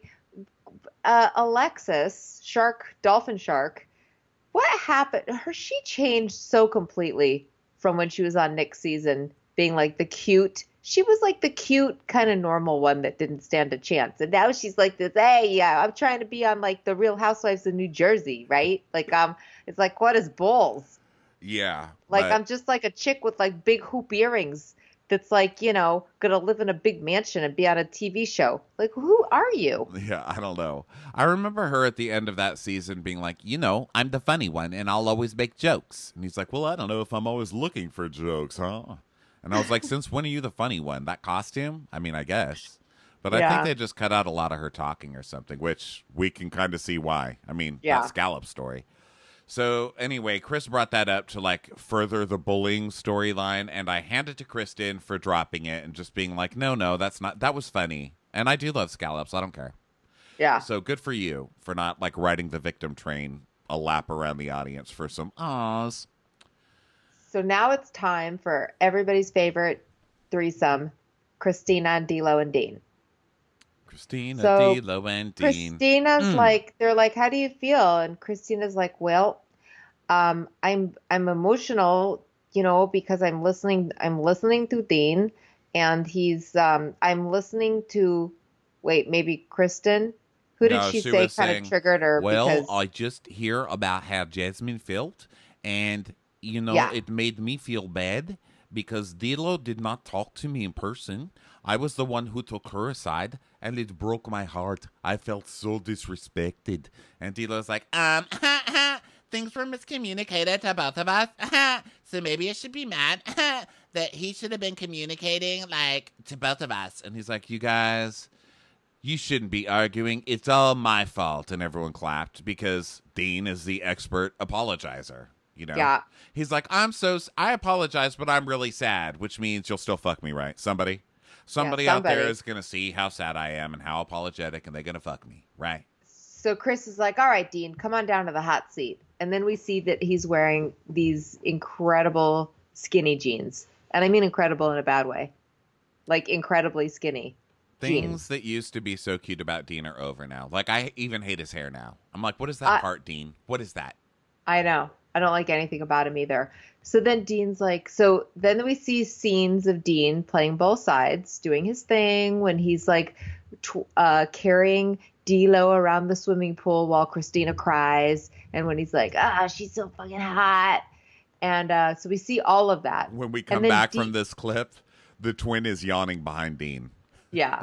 Alexis, Dolphin Shark, what happened? She changed so completely from when she was on Nick's season, being like she was like the cute kind of normal one that didn't stand a chance. And now she's like this, hey, yeah, I'm trying to be on like the Real Housewives of New Jersey, right? Like, it's like, what is Bulls? Yeah. Like, I'm just like a chick with like big hoop earrings that's like, gonna live in a big mansion and be on a TV show. Like, who are you? Yeah, I don't know. I remember her at the end of that season being like, I'm the funny one and I'll always make jokes. And he's like, well, I don't know if I'm always looking for jokes, huh? And I was like, since when are you the funny one? That costume? I mean, I guess. But I think they just cut out a lot of her talking or something, which we can kind of see why. I mean, that scallop story. So anyway, Chris brought that up to like further the bullying storyline, and I handed to Kristen for dropping it and just being like, no, that was funny. And I do love scallops. I don't care. Yeah. So good for you for not like riding the victim train a lap around the audience for some ahs. So now it's time for everybody's favorite threesome, Christina and D'Lo and Dean. D'Lo and Dean. Christina's like, they're like, how do you feel? And Christina's like, well, I'm emotional, because I'm listening to Dean, and he's I'm listening to, maybe Kristen. Who did she say kind of triggered her? Well, I just hear about how Jasmine felt, and it made me feel bad because D'Lo did not talk to me in person. I was the one who took her aside, and it broke my heart. I felt so disrespected. And D'Lo's like, things were miscommunicated to both of us. So maybe I should be mad that he should have been communicating, like, to both of us. And he's like, you guys, you shouldn't be arguing. It's all my fault. And everyone clapped because Dean is the expert apologizer. Yeah. He's like, I apologize, but I'm really sad, which means you'll still fuck me, right? Somebody out there is going to see how sad I am and how apologetic, and they're going to fuck me, right? So Chris is like, all right, Dean, come on down to the hot seat. And then we see that he's wearing these incredible skinny jeans. And I mean incredible in a bad way. Like incredibly skinny Things jeans. that used to be so cute about Dean are over now. Like, I even hate his hair now. I'm like, what is that part, Dean? What is that? I know. I don't like anything about him either. So then Dean's like, so then we see scenes of Dean playing both sides, doing his thing when he's like carrying D'Lo around the swimming pool while Christina cries. And when he's like, she's so fucking hot. And so we see all of that. When we come back from this clip, the twin is yawning behind Dean. Yeah.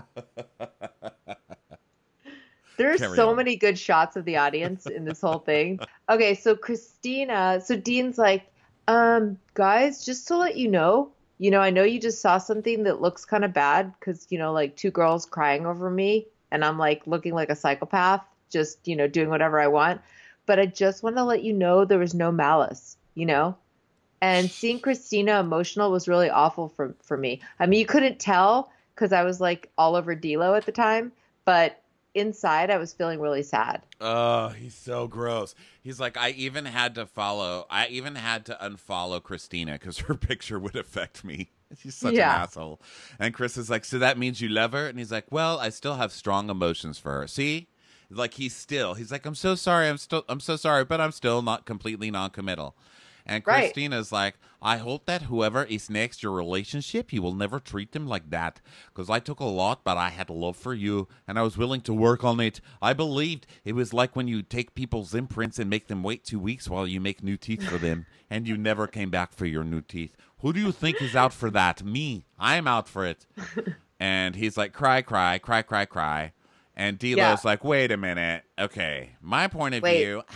There's so many good shots of the audience in this whole thing. Okay, so Dean's like, guys, just to let you know, I know you just saw something that looks kind of bad because, like two girls crying over me and I'm like looking like a psychopath, just, doing whatever I want. But I just want to let you know there was no malice, And seeing Christina emotional was really awful for me. I mean, you couldn't tell because I was like all over D'Lo at the time, but inside I was feeling really sad. Oh, he's so gross. He's like, I even had to unfollow Christina because her picture would affect me. She's such an asshole. And Chris is like, so that means you love her? And he's like, well, I still have strong emotions for her. See? Like he's like, I'm so sorry, but I'm still not completely non-committal. And Right. Christina's like, I hope that whoever is next your relationship, you will never treat them like that. Because I took a lot, but I had love for you, and I was willing to work on it. I believed it was like when you take people's imprints and make them wait 2 weeks while you make new teeth for them, and you never came back for your new teeth. Who do you think is out for that? Me. I'm out for it. And he's like, cry, cry, cry, cry, cry. And D'Lo's like, wait a minute. Okay, my point of view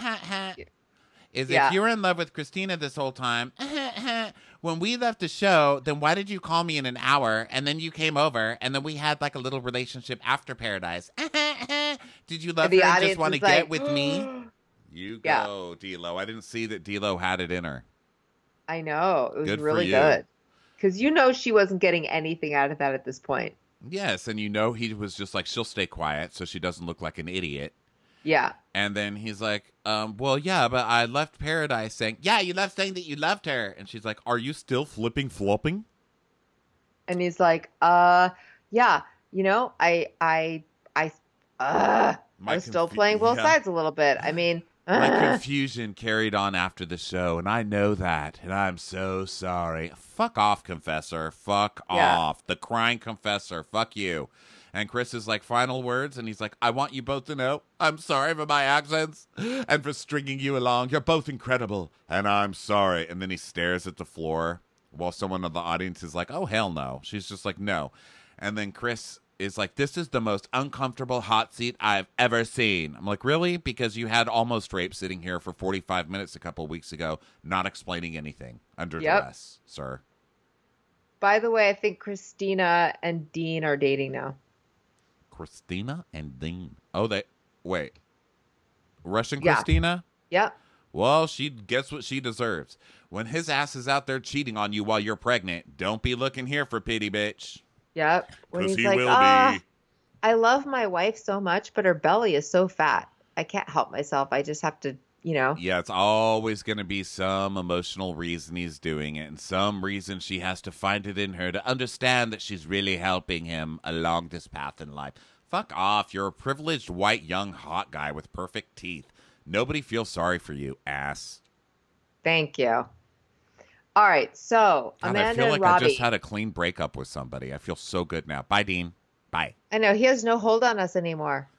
is if you were in love with Christina this whole time, when we left the show, then why did you call me in an hour and then you came over and then we had like a little relationship after Paradise? Did you love her and just want to get with me? You go, D'Lo. I didn't see that D'Lo had it in her. I know. It was Good for really you. good. Because you know she wasn't getting anything out of that at this point. Yes, and you know he was just like, she'll stay quiet so she doesn't look like an idiot. Yeah. And then he's like, well, yeah, but I left Paradise saying, yeah, you left saying that you loved her. And she's like, are you still flopping? And he's like, yeah, you know, I was still playing both sides a little bit. I mean, my confusion carried on after the show, and I know that, and I'm so sorry. Fuck off, confessor. Fuck off. The crying confessor. Fuck you. And Chris is like, final words, and he's like, I want you both to know I'm sorry for my accents and for stringing you along. You're both incredible, and I'm sorry. And then he stares at the floor while someone in the audience is like, oh, hell no. She's just like, no. And then Chris is like, this is the most uncomfortable hot seat I've ever seen. I'm like, really? Because you had Almost Rape sitting here for 45 minutes a couple of weeks ago, not explaining anything under duress, sir. By the way, I think Christina and Dean are dating now. Christina and Dean. Oh, wait. Russian Christina? Yep. Well, she gets what she deserves. When his ass is out there cheating on you while you're pregnant, don't be looking here for pity, bitch. Yep. When Because he's he like, will be. I love my wife so much, but her belly is so fat. I can't help myself. I just have to, you know. Yeah, it's always going to be some emotional reason he's doing it, and some reason she has to find it in her to understand that she's really helping him along this path in life. Fuck off. You're a privileged, white, young, hot guy with perfect teeth. Nobody feels sorry for you, ass. Thank you. All right, so God, Amanda I feel like and Robbie. I just had a clean breakup with somebody. I feel so good now. Bye, Dean. Bye. I know he has no hold on us anymore.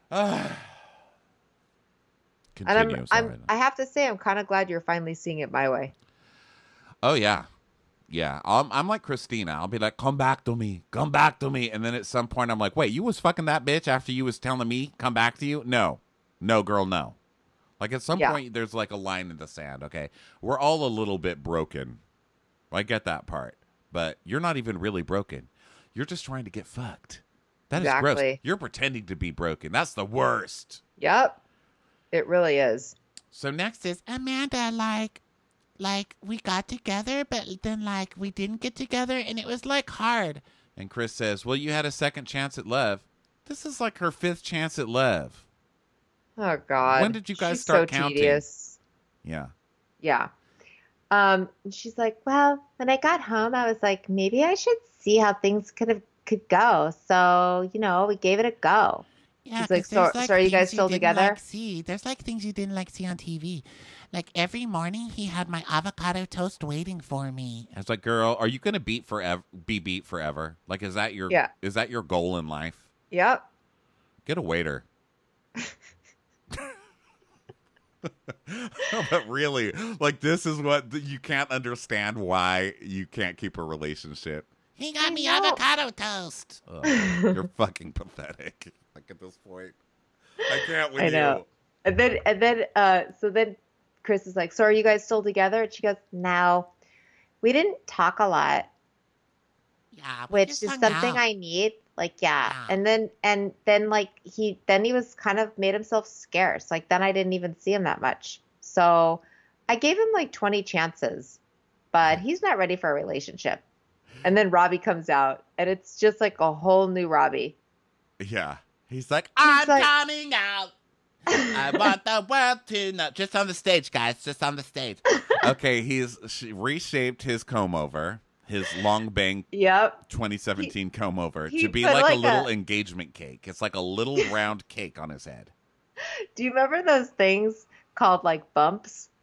Continue. And I have to say, I'm kind of glad you're finally seeing it my way. Oh, yeah. Yeah. I'm like Christina. I'll be like, come back to me. Come back to me. And then at some point, I'm like, wait, you was fucking that bitch after you was telling me come back to you? No. No, girl, no. Like at some point, there's like a line in the sand, okay? We're all a little bit broken. I get that part. But you're not even really broken. You're just trying to get fucked. That is gross. You're pretending to be broken. That's the worst. Yep. It really is. So next is Amanda, like we got together, but then like we didn't get together, and it was like hard. And Chris says, well, you had a second chance at love. This is like her 5th chance at love. Oh, God. When did you guys She's start so counting? Tedious. Yeah. Yeah. She's like, well, when I got home, I was like, maybe I should see how things could go. So, you know, we gave it a go. Yeah, He's like, so are you guys still together? There's like things you didn't like see on TV. Like every morning, he had my avocado toast waiting for me. I was like, girl, are you gonna be beat forever? Like, is that your goal in life? Yep. Get a waiter. But really, like, this is what you can't understand why you can't keep a relationship. He got me avocado toast. Oh, you're fucking pathetic. Like at this point, I can't with I know. you. And then Chris is like, so are you guys still together? And she goes, no, we didn't talk a lot, Yeah, which is something I need. Like, yeah. And then like he was kind of made himself scarce. Like then I didn't even see him that much. So I gave him like 20 chances, but he's not ready for a relationship. And then Robbie comes out and it's just like a whole new Robbie. Yeah. He's like, I'm coming out. I want the world to know. Just on the stage, guys. Just on the stage. Okay, he's reshaped his comb over. His long bang 2017 comb over to be like a little engagement cake. It's like a little round cake on his head. Do you remember those things called like bumps?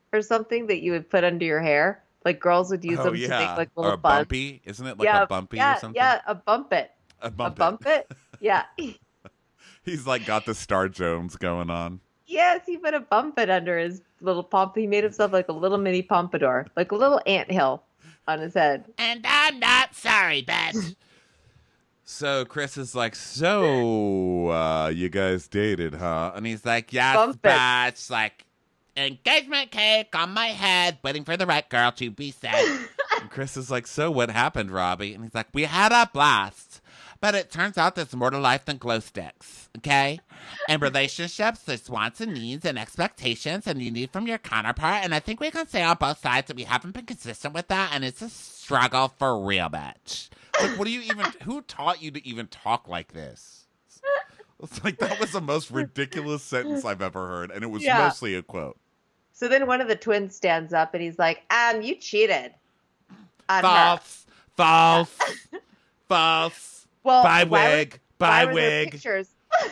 or something that you would put under your hair. Like girls would use Oh them to make yeah, like or little a buns. bumpy? Isn't it like a Yeah, bumpy or yeah, something? yeah, a bump it. A A bump it. bump it? Yeah. He's like got the Star Jones going on. Yes, he put a bump it under his little pomp. He made himself like a little mini pompadour, like a little anthill on his head. And I'm not sorry, bitch. So Chris is like, so you guys dated, huh? And he's like, yes, Bump it. bitch. Like, engagement cake on my head, waiting for the right girl to be said. And Chris is like, so what happened, Robbie? And he's like, we had a blast. But it turns out there's more to life than glow sticks, okay? In relationships, there's wants and needs and expectations and you need from your counterpart. And I think we can say on both sides that we haven't been consistent with that. And it's a struggle for real, bitch. Like, what do you even, who taught you to even talk like this? It's like, that was the most ridiculous sentence I've ever heard. And it was Yeah. mostly a quote. So then one of the twins stands up and he's like, you cheated on her. False, false, false. Well, Buy why were- wig, why buy were there wig. pictures?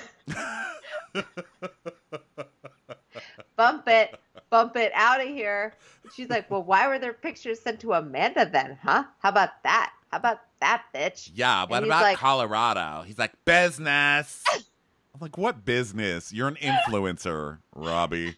Bump it out of here. She's like, well, why were there pictures sent to Amanda then, huh? How about that? How about that, bitch? Yeah, what he's about like- Colorado? He's like, business. I'm like, what business? You're an influencer, Robbie.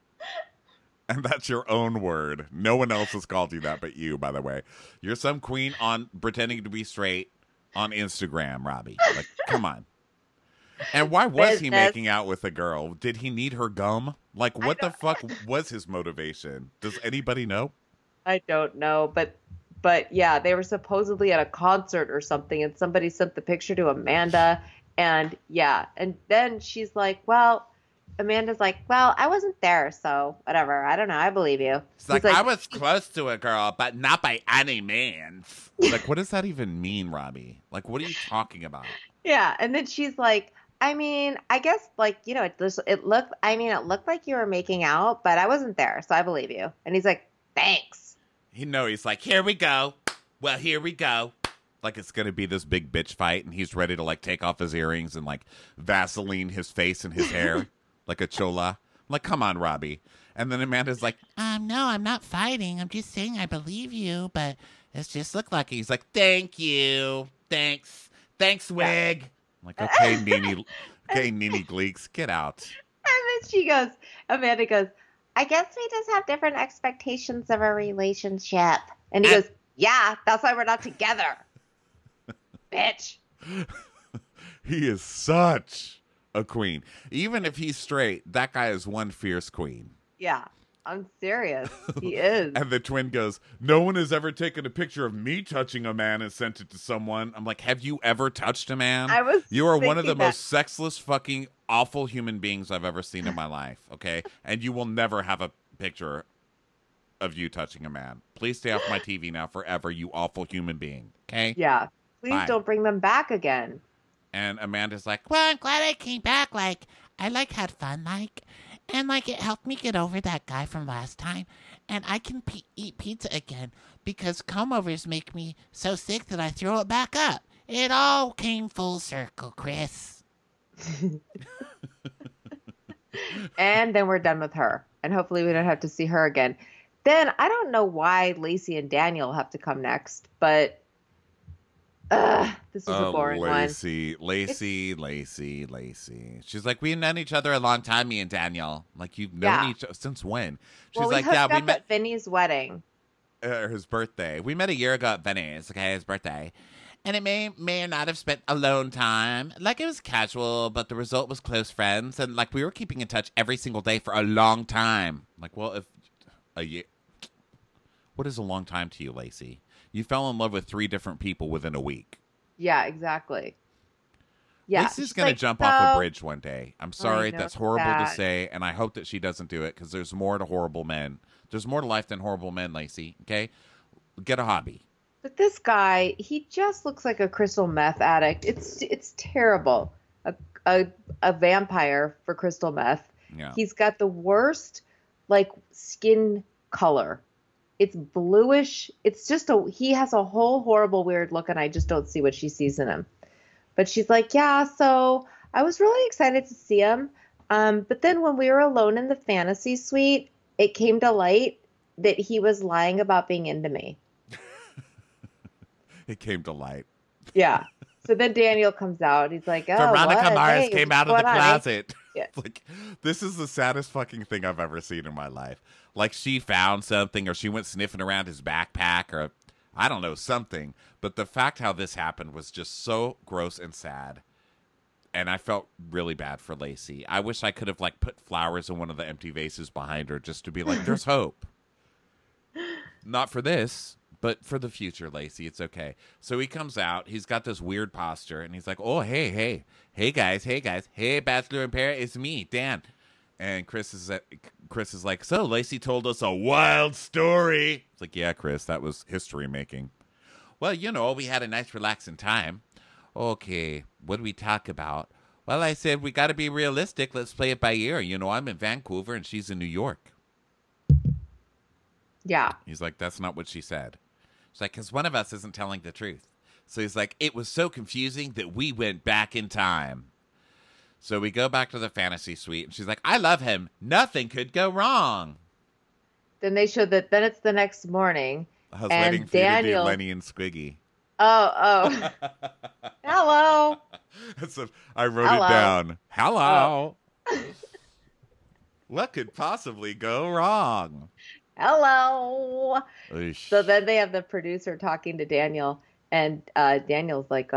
And that's your own word. No one else has called you that but you, by the way. You're some queen on pretending to be straight on Instagram, Robbie. Like, come on. And why was he Business. making out with a girl? Did he need her gum? Like, what the fuck was his motivation? Does anybody know? I don't know, but yeah, they were supposedly at a concert or something, and somebody sent the picture to Amanda, and yeah, and then she's like, well, Amanda's like, well, I wasn't there, so whatever. I don't know. I believe you. It's like, I was close to a girl, but not by any means. Like, what does that even mean, Robbie? Like, what are you talking about? Yeah, and then she's like, I mean, I guess like, you know, it looked like you were making out, but I wasn't there, so I believe you. And he's like, thanks. He's like, here we go. Well, here we go. Like, it's going to be this big bitch fight, and he's ready to, like, take off his earrings and, like, Vaseline his face and his hair like a chola. I'm like, come on, Robbie. And then Amanda's like, No, I'm not fighting. I'm just saying I believe you, but it just looked like it. he's like, thank you. Thanks, wig. I'm like, okay, Nene Gleeks, get out. And then Amanda goes, I guess we just have different expectations of a relationship. And he goes, yeah, that's why we're not together. Bitch. He is such a queen. Even if he's straight, that guy is one fierce queen. Yeah, I'm serious. He is. And the twin goes, no one has ever taken a picture of me touching a man and sent it to someone. I'm like, have you ever touched a man? You are one of the thinking that. most sexless, fucking awful human beings I've ever seen in my life, okay? And you will never have a picture of you touching a man. Please stay off my TV now forever, you awful human being, okay? Yeah. Please Bye. don't bring them back again. And Amanda's like, Well, I'm glad I came back. Like, I had fun, and it helped me get over that guy from last time. And I can eat pizza again because comb-overs make me so sick that I throw it back up. It all came full circle, Chris. And then we're done with her. And hopefully we don't have to see her again. Then I don't know why Lacey and Daniel have to come next, but this was a boring one. Lacey. She's like, we've known each other a long time, me and Daniel. Like, you've known each other since when? She's Well, like, we hooked we up met at Vinny's wedding. His birthday. We met a year ago at Vinny's, okay, his birthday. And it may or not have spent alone time. Like, it was casual, but the result was close friends. And, like, we were keeping in touch every single day for a long time. Like, well, if a year... What is a long time to you, Lacey? You fell in love with 3 different people within a week. Yeah, exactly. Yeah, Lacey's going to jump off a bridge one day. I'm sorry, know, that's horrible to sad. say, and I hope that she doesn't do it because there's more to horrible men. There's more to life than horrible men, Lacey, okay? Get a hobby. But this guy, he just looks like a crystal meth addict. It's terrible. A vampire for crystal meth. Yeah. He's got the worst, like, skin color. It's bluish. It's just he has a whole horrible weird look, and I just don't see what she sees in him. But she's like, yeah, so I was really excited to see him. But then when we were alone in the fantasy suite, it came to light that he was lying about being into me. It came to light. Yeah. So then Daniel comes out. He's like, oh, Veronica what? Mars Hey, came what's out of the going on, eh?" closet. Yeah. Like, this is the saddest fucking thing I've ever seen in my life. Like, she found something, or she went sniffing around his backpack, or I don't know, something. But the fact how this happened was just so gross and sad. And I felt really bad for Lacey. I wish I could have, like, put flowers in one of the empty vases behind her just to be like, there's hope. Not for this, but for the future, Lacey. It's okay. So he comes out. He's got this weird posture, and he's like, oh, hey guys. Hey, Bachelor in Paris, it's me, Dan. And Chris is like, so Lacey told us a wild story. It's like, yeah, Chris, that was history making. Well, you know, we had a nice relaxing time. Okay, what do we talk about? Well, I said, we got to be realistic. Let's play it by ear. You know, I'm in Vancouver and she's in New York. Yeah. He's like, that's not what she said. She's like, because one of us isn't telling the truth. So he's like, it was so confusing that we went back in time. So we go back to the fantasy suite, and she's like, I love him. Nothing could go wrong. Then they showed that. Then it's the next morning. I was and waiting for Daniel, you to do Lenny and Squiggy. Oh. Hello. So I wrote Hello. it down. Hello. Oh. What could possibly go wrong? Hello. Oosh. So then they have the producer talking to Daniel, and Daniel's like,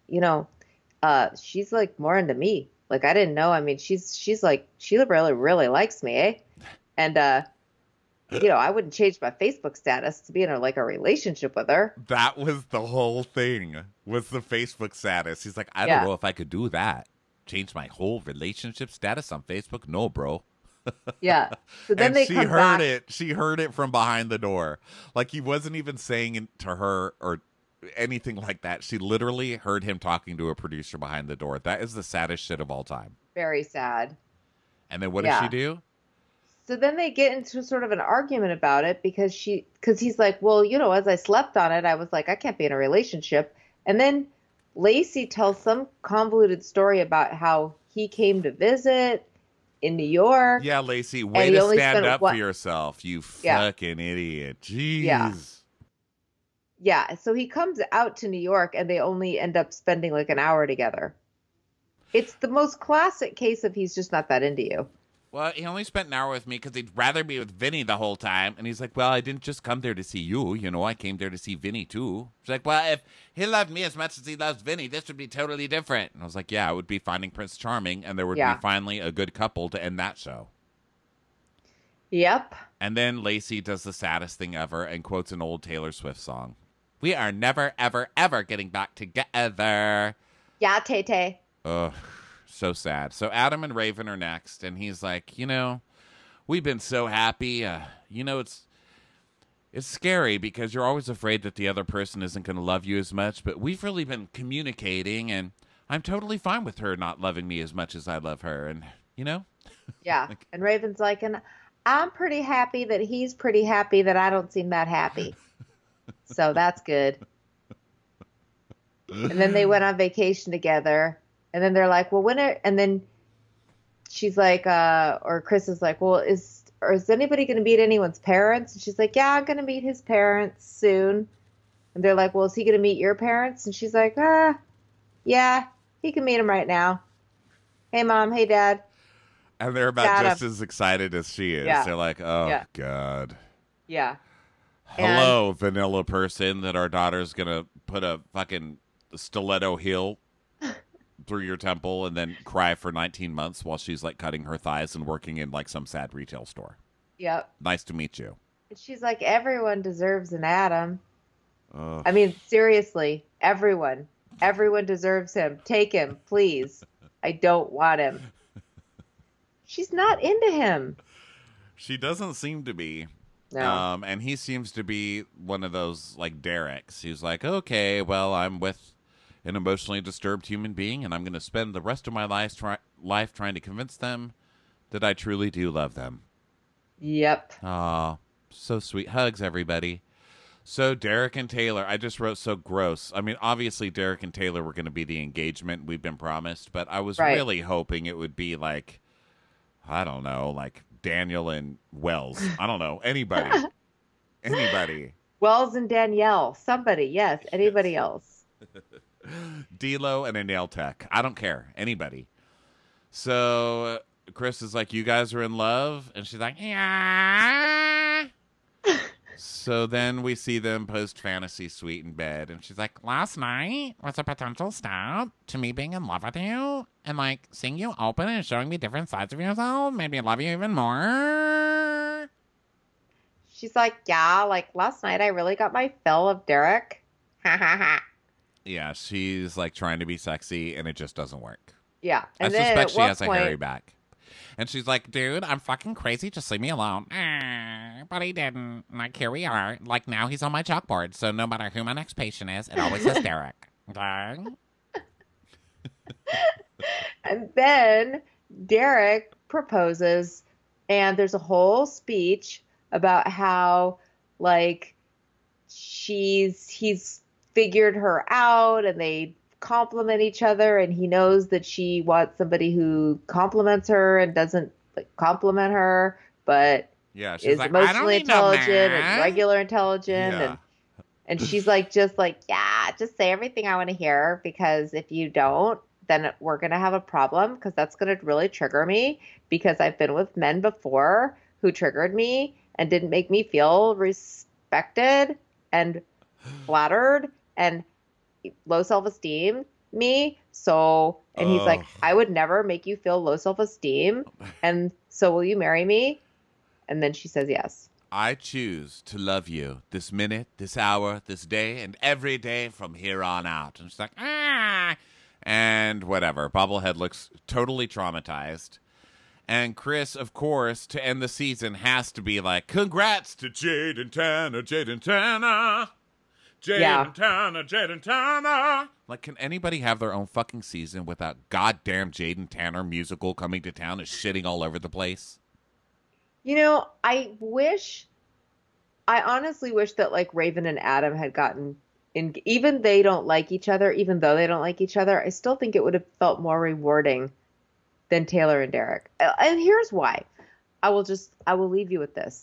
she's like more into me. Like, I didn't know. I mean, she's like, she really, really likes me, eh? And, I wouldn't change my Facebook status to be in a relationship with her. That was the whole thing, was the Facebook status. He's like, I don't know if I could do that. Change my whole relationship status on Facebook? No, bro. Yeah. So then and they she come heard back. it. She heard it from behind the door. Like, he wasn't even saying it to her or anything like that. She literally heard him talking to a producer behind the door. That is the saddest shit of all time. Very sad. And then what does she do? So then they get into sort of an argument about it because he's like, well, as I slept on it, I was like, I can't be in a relationship. And then Lacey tells some convoluted story about how he came to visit in New York. Yeah, Lacey, way to stand up for yourself, you fucking idiot. Jeez. Yeah, so he comes out to New York and they only end up spending like an hour together. It's the most classic case of he's just not that into you. Well, he only spent an hour with me because he'd rather be with Vinny the whole time. And he's like, well, I didn't just come there to see you. I came there to see Vinny too. She's like, well, if he loved me as much as he loves Vinny, this would be totally different. And I was like, yeah, it would be finding Prince Charming. And there would be finally a good couple to end that show. Yep. And then Lacey does the saddest thing ever and quotes an old Taylor Swift song. We are never, ever, ever getting back together. Yeah, Tay-Tay. Ugh. So sad. So Adam and Raven are next, and he's like, we've been so happy. It's scary because you're always afraid that the other person isn't going to love you as much, but we've really been communicating, and I'm totally fine with her not loving me as much as I love her, and, Yeah, and Raven's like, and I'm pretty happy that he's pretty happy that I don't seem that happy. So that's good. And then they went on vacation together. And then they're like, well, and then she's like, or Chris is like, well, is anybody going to meet anyone's parents? And she's like, yeah, I'm going to meet his parents soon. And they're like, well, is he going to meet your parents? And she's like, yeah, he can meet them right now. Hey, Mom. Hey, Dad. And they're about just as excited as she is. Yeah. They're like, oh, God. Yeah. Hello, vanilla person that our daughter's going to put a fucking stiletto heel through your temple and then cry for 19 months while she's like cutting her thighs and working in like some sad retail store. Yep. Nice to meet you. And she's like, everyone deserves an Adam. I mean, seriously, everyone deserves him. Take him, please. I don't want him. She's not into him. She doesn't seem to be. No. And he seems to be one of those like Derek's. He's like, okay, well, I'm with an emotionally disturbed human being, and I'm going to spend the rest of my life trying to convince them that I truly do love them. Yep. Aw, so sweet. Hugs, everybody. So Derek and Taylor, I just wrote so gross. I mean, obviously Derek and Taylor were going to be the engagement we've been promised, but I was really hoping it would be like, I don't know, like Daniel and Wells. I don't know. Anybody. Anybody. Wells and Danielle. Somebody. Yes. Anybody else. D-Lo and a nail tech. I don't care. Anybody. So Chris is like, you guys are in love? And she's like, yeah. So then we see them post fantasy suite in bed. And she's like, last night was a potential step to me being in love with you. And like seeing you open and showing me different sides of yourself made me love you even more. She's like, yeah, like last night I really got my fill of Derek. Ha ha ha. Yeah, she's like trying to be sexy and it just doesn't work. Yeah. I And then suspect at she one has a point, hairy back. And she's like, dude, I'm fucking crazy. Just leave me alone. But he didn't. Like, here we are. Like, now he's on my chalkboard. So no matter who my next patient is, it always says Derek. Okay? And then Derek proposes, and there's a whole speech about how, like, he's figured her out, and they compliment each other, and he knows that she wants somebody who compliments her and doesn't like compliment her, but Yeah, she's is like, emotionally I don't need no intelligent man. and regular intelligent, Yeah. and she's like, just like, yeah, just say everything I want to hear, because if you don't, then we're going to have a problem, because that's going to really trigger me, because I've been with men before who triggered me and didn't make me feel respected and flattered and low self-esteem me. So, and he's like, I would never make you feel low self-esteem. And so will you marry me? And then she says yes. I choose to love you this minute, this hour, this day, and every day from here on out. And she's like, ah. And whatever. Bobblehead looks totally traumatized. And Chris, of course, to end the season, has to be like, congrats to Jade and Tanner, Jade and Tanner. Jade and Tanner, Jade and Tanner. Like, can anybody have their own fucking season without goddamn Jade and Tanner musical coming to town and shitting all over the place? You know, I honestly wish that like Raven and Adam had gotten in, even they don't like each other, even though they don't like each other, I still think it would have felt more rewarding than Taylor and Derek. And here's why. I will leave you with this.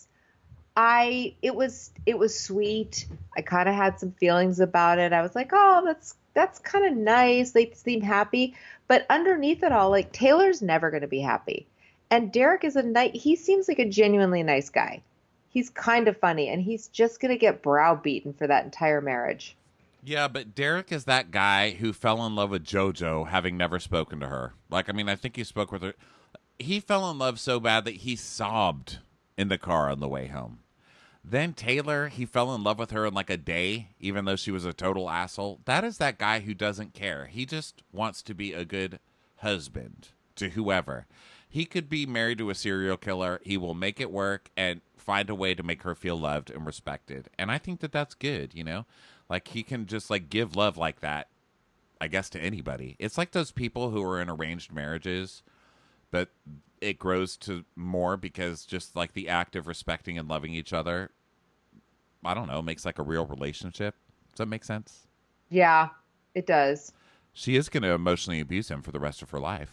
It was sweet. I kind of had some feelings about it. I was like, oh, that's kind of nice. They seem happy. But underneath it all, like Taylor's never going to be happy. And Derek is he seems like a genuinely nice guy. He's kind of funny, and he's just going to get browbeaten for that entire marriage. Yeah, but Derek is that guy who fell in love with JoJo having never spoken to her. Like, I mean, I think he spoke with her. He fell in love so bad that he sobbed in the car on the way home. Then Taylor, he fell in love with her in like a day, even though she was a total asshole. That is that guy who doesn't care. He just wants to be a good husband to whoever. He could be married to a serial killer. He will make it work and find a way to make her feel loved and respected. And I think that that's good, you know? Like, he can just, like, give love like that, I guess, to anybody. It's like those people who are in arranged marriages, but it grows to more because just, like, the act of respecting and loving each other, I don't know, makes, like, a real relationship. Does that make sense? Yeah, it does. She is going to emotionally abuse him for the rest of her life.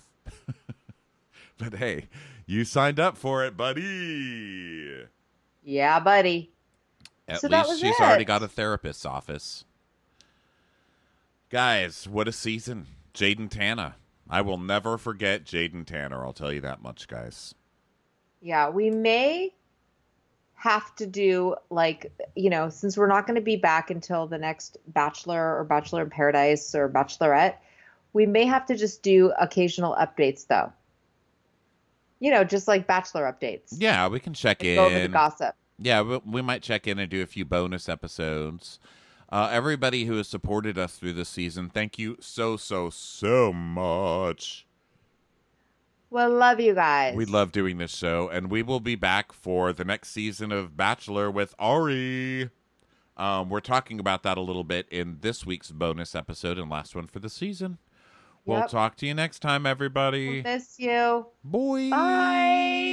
But, hey, you signed up for it, buddy. Yeah, buddy. At So that least was she's it. already got a therapist's office. Guys, what a season. Jaden Tanner. I will never forget Jaden Tanner. I'll tell you that much, guys. Yeah, we may have to do, like, you know, since we're not going to be back until the next Bachelor or Bachelor in Paradise or Bachelorette, we may have to just do occasional updates, though. You know, just like Bachelor updates. Yeah, we can check in. Go over the gossip. Yeah, we might check in and do a few bonus episodes. Everybody who has supported us through this season, thank you so much. Well, love you guys. We love doing this show, and we will be back for the next season of Bachelor with Ari. We're talking about that a little bit in this week's bonus episode and last one for the season. We'll talk to you next time, everybody. We'll miss you. Boy. Bye.